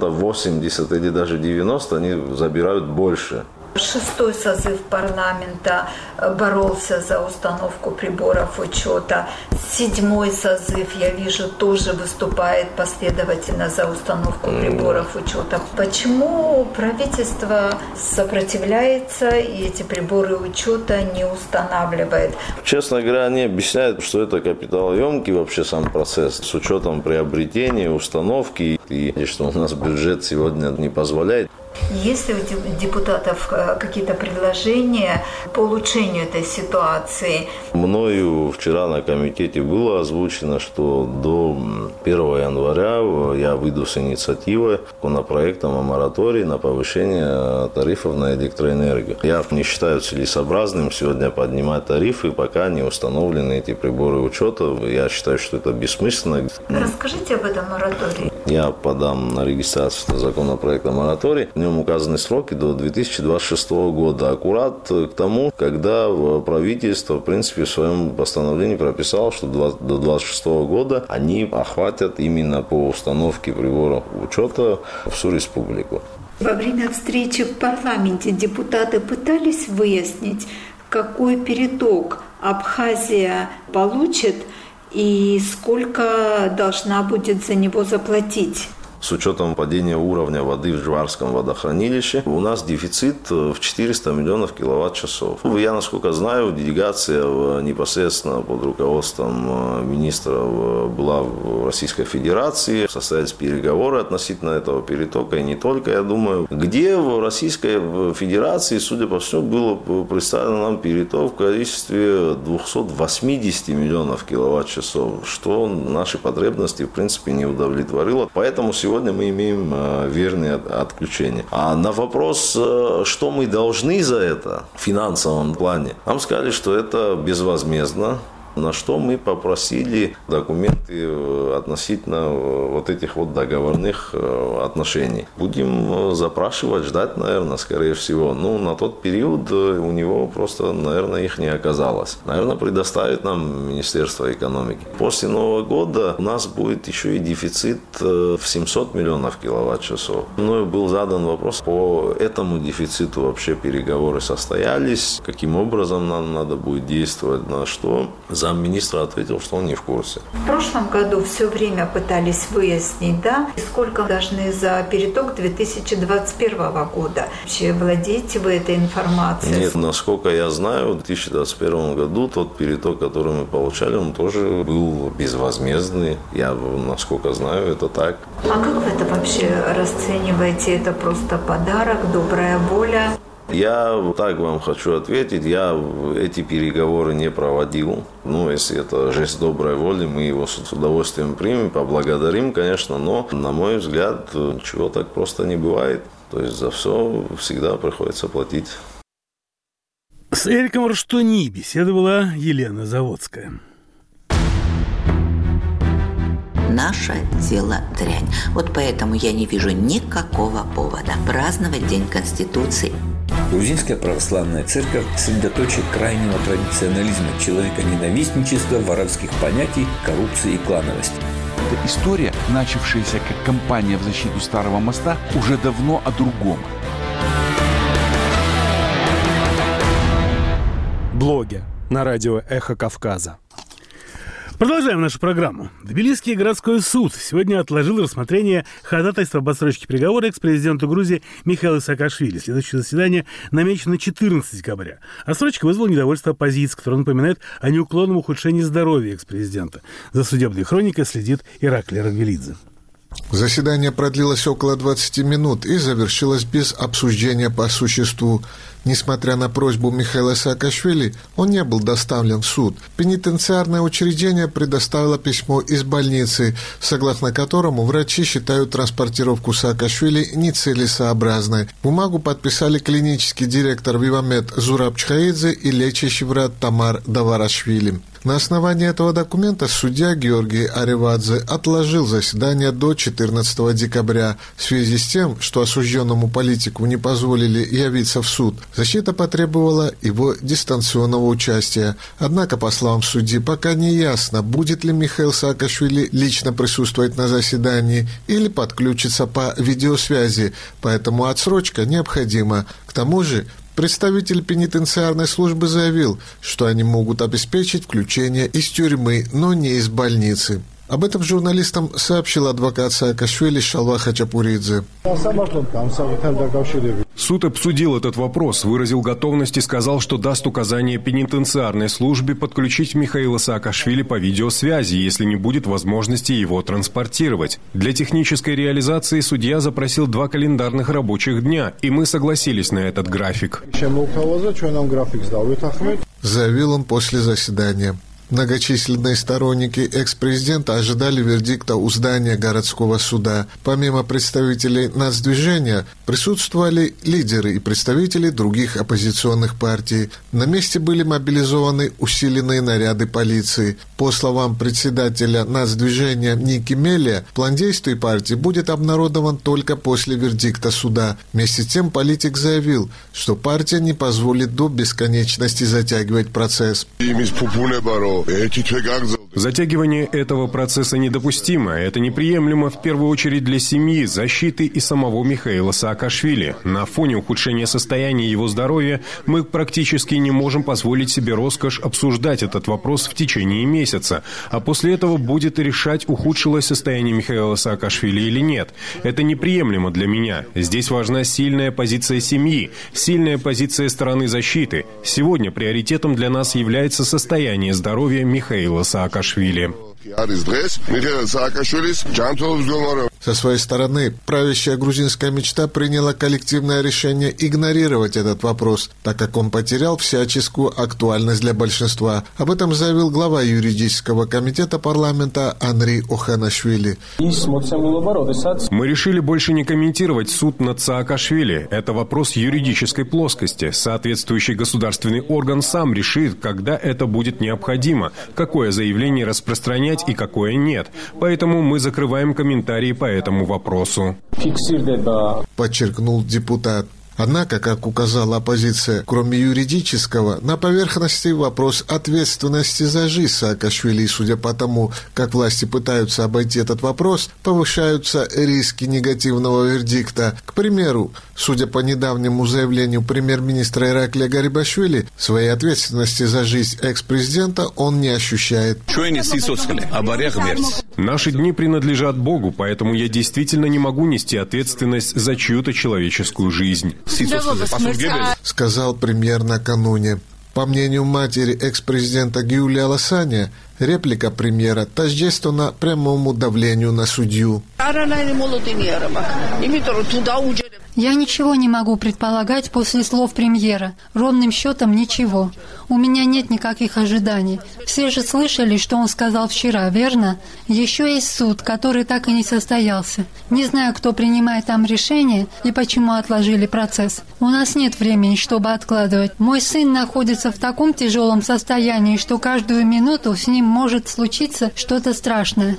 80% или даже 90% они забирают больше. 6-й созыв парламента боролся за установку приборов учета. 7-й созыв, я вижу, тоже выступает последовательно за установку приборов учета. Почему правительство сопротивляется и эти приборы учета не устанавливает? Честно говоря, они объясняют, что это капиталоемкий вообще сам процесс с учетом приобретения, установки, и что у нас бюджет сегодня не позволяет. Есть ли у депутатов какие-то предложения по улучшению этой ситуации? Мною вчера на комитете было озвучено, что до 1 января я выйду с инициативой законопроектом о моратории на повышение тарифов на электроэнергию. Я не считаю целесообразным сегодня поднимать тарифы, пока не установлены эти приборы учета. Я считаю, что это бессмысленно. Расскажите об этом моратории. Я подам на регистрацию законопроекта о моратории. В нем указаны сроки до 2026 года. Аккурат к тому, когда правительство, в принципе, в своем постановлении прописало, что до 2026 года они охватят именно по установке приборов учета всю республику. Во время встречи в парламенте депутаты пытались выяснить, какой переток Абхазия получит и сколько должна будет за него заплатить. С учетом падения уровня воды в Джварском водохранилище, у нас дефицит в 400 миллионов киловатт-часов. Я, насколько знаю, делегация непосредственно под руководством министров была в Российской Федерации. Состоялись переговоры относительно этого перетока, и не только, я думаю. Где в Российской Федерации, судя по всему, было представлено нам переток в количестве 280 миллионов киловатт-часов, что наши потребности, в принципе, не удовлетворило. Поэтому сегодня мы имеем верные отключения. А на вопрос, что мы должны за это в финансовом плане, нам сказали, что это безвозмездно. На что мы попросили документы относительно вот этих вот договорных отношений. Будем запрашивать, ждать, наверное, скорее всего. Ну, на тот период у него просто, наверное, их не оказалось. Наверное, предоставит нам Министерство экономики. После Нового года у нас будет еще и дефицит в 700 миллионов киловатт-часов. Мною был задан вопрос, по этому дефициту вообще переговоры состоялись, каким образом нам надо будет действовать, на что замминистра ответил, что он не в курсе. В прошлом году все время пытались выяснить, да, сколько должны за переток 2021 года. Вообще владеете вы этой информацией? Нет, насколько я знаю, в 2021 году тот переток, который мы получали, он тоже был безвозмездный. Я, насколько знаю, это так. А как вы это вообще расцениваете? Это просто подарок, добрая воля? Я так вам хочу ответить, я эти переговоры не проводил. Ну, если это жест доброй воли, мы его с удовольствием примем, поблагодарим, конечно, но, на мой взгляд, ничего так просто не бывает. То есть за все всегда приходится платить. С Эриком Руштони беседовала Елена Заводская. Наше дело дрянь. Вот поэтому я не вижу никакого повода праздновать День Конституции. Грузинская православная церковь – средоточие крайнего традиционализма, человеконенавистничества, воровских понятий, коррупции и клановости. Эта история, начавшаяся как кампания в защиту Старого моста, уже давно о другом. Блоги на радио «Эхо Кавказа». Продолжаем нашу программу. Тбилисский городской суд сегодня отложил рассмотрение ходатайства об отсрочке приговора экс-президенту Грузии Михаилу Саакашвили. Следующее заседание намечено на 14 декабря. Отсрочка вызвала недовольство оппозиции, которая напоминает о неуклонном ухудшении здоровья экс-президента. За судебной хроникой следит Ираклий Рагвелидзе. Заседание продлилось около 20 минут и завершилось без обсуждения по существу. Несмотря на просьбу Михаила Саакашвили, он не был доставлен в суд. Пенитенциарное учреждение предоставило письмо из больницы, согласно которому врачи считают транспортировку Саакашвили нецелесообразной. Бумагу подписали клинический директор Вивамед Зураб Чхаидзе и лечащий врач Тамар Даварашвили. На основании этого документа судья Георгий Аревадзе отложил заседание до 14 декабря в связи с тем, что осужденному политику не позволили явиться в суд. Защита потребовала его дистанционного участия. Однако, по словам судьи, пока не ясно, будет ли Михаил Саакашвили лично присутствовать на заседании или подключиться по видеосвязи, поэтому отсрочка необходима. К тому же, представитель пенитенциарной службы заявил, что они могут обеспечить включение из тюрьмы, но не из больницы. Об этом журналистам сообщил адвокат Саакашвили Шалва Хачапуридзе. Суд обсудил этот вопрос, выразил готовность и сказал, что даст указание пенитенциарной службе подключить Михаила Саакашвили по видеосвязи, если не будет возможности его транспортировать. Для технической реализации судья запросил 2 календарных рабочих дня, и мы согласились на этот график. Заявил он после заседания. Многочисленные сторонники экс-президента ожидали вердикта у здания городского суда. Помимо представителей нацдвижения присутствовали лидеры и представители других оппозиционных партий. На месте были мобилизованы усиленные наряды полиции. По словам председателя нацдвижения Ники Мелия, план действий партии будет обнародован только после вердикта суда. Вместе с тем политик заявил, что партия не позволит до бесконечности затягивать процесс. Затягивание этого процесса недопустимо. Это неприемлемо в первую очередь для семьи, защиты и самого Михаила Саакашвили. На фоне ухудшения состояния его здоровья мы практически не можем позволить себе роскошь обсуждать этот вопрос в течение месяца. А после этого будет решать, ухудшилось состояние Михаила Саакашвили или нет. Это неприемлемо для меня. Здесь важна сильная позиция семьи, сильная позиция стороны защиты. Сегодня приоритетом для нас является состояние здоровья Михаила Саакашвили. Со своей стороны, правящая грузинская мечта приняла коллективное решение игнорировать этот вопрос, так как он потерял всяческую актуальность для большинства. Об этом заявил глава юридического комитета парламента Анри Оханашвили. Мы решили больше не комментировать суд над Саакашвили. Это вопрос юридической плоскости. Соответствующий государственный орган сам решит, когда это будет необходимо, какое заявление распространять и какое нет. Поэтому мы закрываем комментарии по этому вопросу. Подчеркнул депутат. Однако, как указала оппозиция, кроме юридического, на поверхности вопрос ответственности за жизнь Саакашвили. Судя по тому, как власти пытаются обойти этот вопрос, повышаются риски негативного вердикта. К примеру, судя по недавнему заявлению премьер-министра Ираклия Гарибашвили, своей ответственности за жизнь экс-президента он не ощущает. Наши дни принадлежат Богу, поэтому я действительно не могу нести ответственность за чью-то человеческую жизнь. Сказал премьер накануне. По мнению матери экс-президента Гюлия Ласаня, реплика премьера тождественна прямому давлению на судью. Я ничего не могу предполагать после слов премьера. Ровным счетом ничего. У меня нет никаких ожиданий. Все же слышали, что он сказал вчера, верно? Еще есть суд, который так и не состоялся. Не знаю, кто принимает там решение и почему отложили процесс. У нас нет времени, чтобы откладывать. Мой сын находится в таком тяжелом состоянии, что каждую минуту с ним может случиться что-то страшное.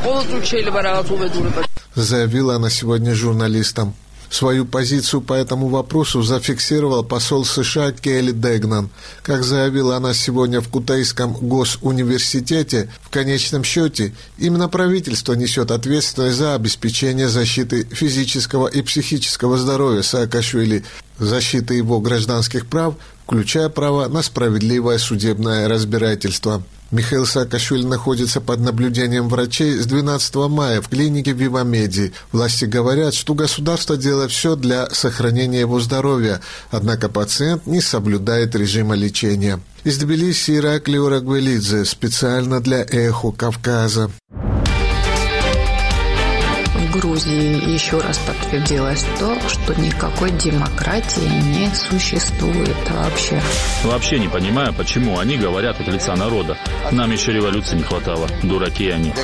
Заявила она сегодня журналистам. Свою позицию по этому вопросу зафиксировал посол США Келли Дегнан. Как заявила она сегодня в Кутайском госуниверситете, в конечном счете именно правительство несет ответственность за обеспечение защиты физического и психического здоровья Саакашвили, защиты его гражданских прав, включая право на справедливое судебное разбирательство. Михаил Саакашвили находится под наблюдением врачей с 12 мая в клинике Вивамеди. Власти говорят, что государство делает все для сохранения его здоровья, однако пациент не соблюдает режима лечения. Из Тбилиси Ираклий Урагвелидзе, специально для «Эхо Кавказа». Грузии еще раз подтвердилось то, что никакой демократии не существует вообще. Вообще не понимаю, почему они говорят от лица народа. Нам еще революции не хватало. Дураки они.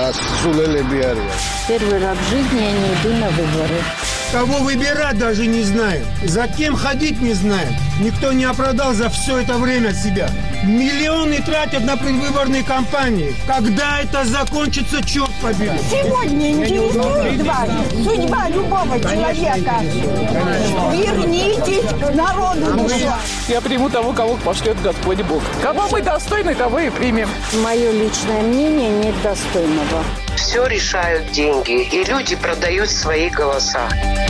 Первый раз в жизни я не иду на выборы. Кого выбирать даже не знаем. За кем ходить не знаем. Никто не оправдал за все это время себя. Миллионы тратят на предвыборные кампании. Когда это закончится, черт побери? Сегодня интересует вас судьба любого человека. Вернитесь к народу. Я приму того, кого пошлет Господь Бог. Кого мы достойны, того и примем. Мое личное мнение нет достойного. Все решают деньги, и люди продают свои голоса.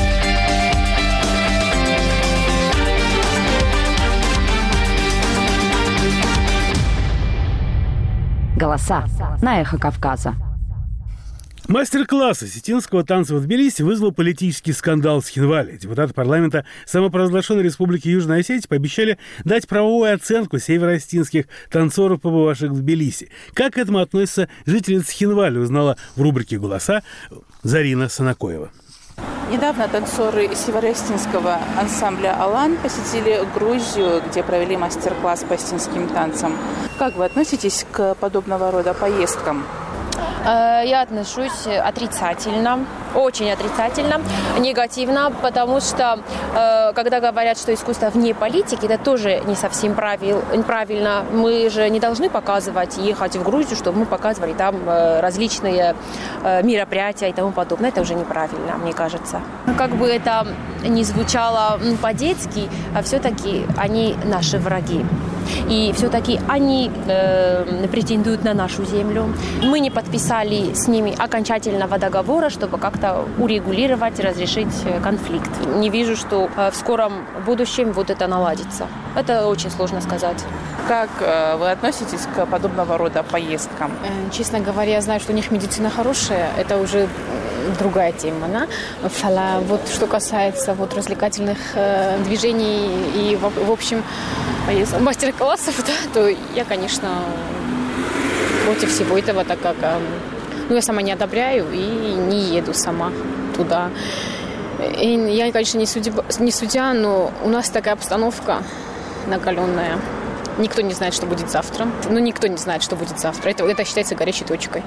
Голоса на Эхо Кавказа. Мастер-класс осетинского танца в Тбилиси вызвал политический скандал в Цхинвале. Депутаты парламента самопровозглашенной республики Южная Осетия пообещали дать правовую оценку североосетинских танцоров, побывавших в Тбилиси. Как к этому относятся жители Цхинваля, узнала в рубрике «Голоса» Зарина Санакоева. Недавно танцоры североосетинского ансамбля «Алан» посетили Грузию, где провели мастер-класс по осетинским танцам. Как вы относитесь к подобного рода поездкам? Я отношусь отрицательно, очень отрицательно, негативно, потому что, когда говорят, что искусство вне политики, это тоже не совсем правильно. Мы же не должны показывать, ехать в Грузию, чтобы мы показывали там различные мероприятия и тому подобное. Это уже неправильно, мне кажется. Как бы это ни звучало по-детски, а все-таки они наши враги. И все-таки они претендуют на нашу землю. Мы не подписали с ними окончательного договора, чтобы как-то урегулировать, разрешить конфликт. Не вижу, что в скором будущем вот это наладится. Это очень сложно сказать. Как вы относитесь к подобного рода поездкам? Честно говоря, я знаю, что у них медицина хорошая. Это уже другая тема. Да? Вот что касается развлекательных движений и, в общем, мастер-классов, да, то я, конечно, против всего этого, так как я сама не одобряю и не еду сама туда. И я, конечно, не судья, но у нас такая обстановка накаленная. Никто не знает, что будет завтра. Никто не знает, что будет завтра. Это считается горячей точкой.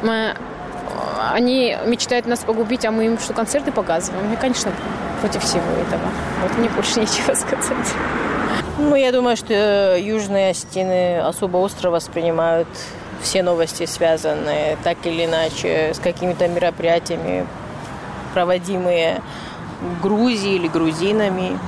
Они мечтают нас погубить, а мы им что, концерты показываем? Я, конечно, против всего этого. Мне больше нечего сказать. Я думаю, что южные осетины особо остро воспринимают все новости, связанные так или иначе с какими-то мероприятиями, проводимые в Грузии или грузинами.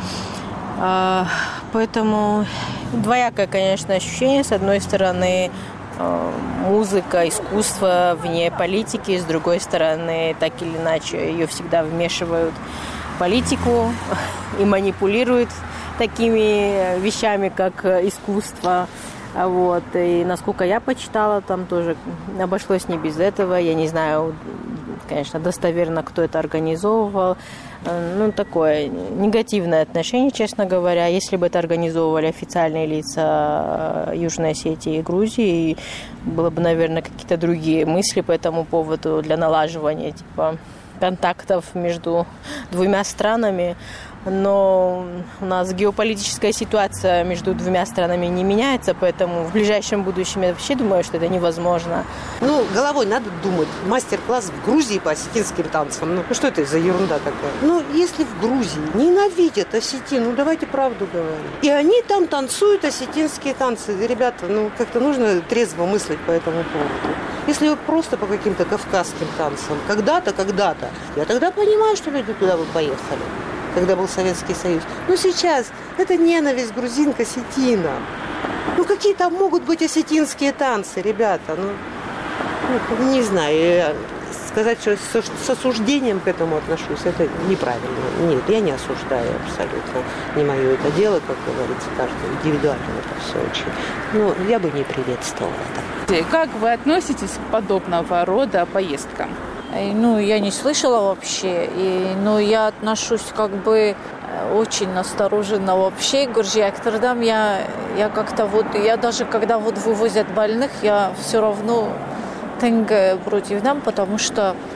Поэтому двоякое, конечно, ощущение. С одной стороны, музыка, искусство вне политики, с другой стороны, так или иначе, ее всегда вмешивают в политику и манипулируют такими вещами, как искусство. И насколько я почитала, там тоже обошлось не без этого. Я не знаю, конечно, достоверно, кто это организовывал. Такое негативное отношение, честно говоря. Если бы это организовывали официальные лица Южной Осетии и Грузии, было бы, наверное, какие-то другие мысли по этому поводу для налаживания контактов между двумя странами. Но у нас геополитическая ситуация между двумя странами не меняется, поэтому в ближайшем будущем я вообще думаю, что это невозможно. Головой надо думать. Мастер-класс в Грузии по осетинским танцам. Что это за ерунда такая? Если в Грузии ненавидят осетин, давайте правду говорить. И они там танцуют осетинские танцы. Ребята, как-то нужно трезво мыслить по этому поводу. Если просто по каким-то кавказским танцам, когда-то, я тогда понимаю, что люди туда бы поехали, когда был Советский Союз. Но сейчас это ненависть грузин к осетинам. Какие там могут быть осетинские танцы, ребята? Не знаю. Сказать, что с осуждением к этому отношусь, это неправильно. Нет, я не осуждаю абсолютно. Не мое это дело, как говорится, каждый индивидуально это все очень. Я бы не приветствовала это. Как вы относитесь к подобного рода поездкам? Я не слышала вообще, но я отношусь очень настороженно вообще к Грузии. Амстердам я как-то я даже когда вывозят больных, я все равно против нам, потому что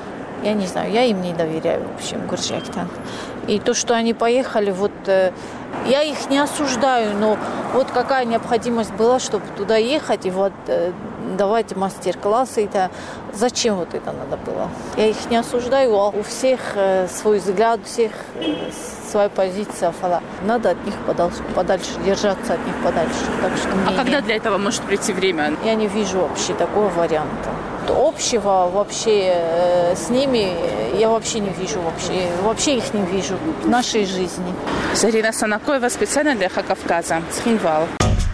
Я не знаю, я им не доверяю, в общем, гуржактан. И то, что они поехали, вот я их не осуждаю, но вот какая необходимость была, чтобы туда ехать и вот давать мастер-классы. Это зачем вот это надо было? Я их не осуждаю, а у всех свой взгляд, у всех своя позиция. Надо от них подальше, держаться от них подальше. Так что когда для этого может прийти время? Я не вижу вообще такого варианта. Общего вообще с ними я вообще не вижу. Вообще их не вижу в нашей жизни. Зарина Санакоева специально для «Эхо Кавказа». Схинвал.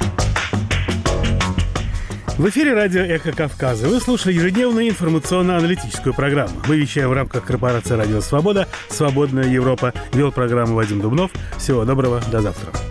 В эфире радио «Эхо Кавказа». Вы слушали ежедневную информационно-аналитическую программу. Мы вещаем в рамках корпорации «Радио Свобода». «Свободная Европа». Вел программу Вадим Дубнов. Всего доброго. До завтра.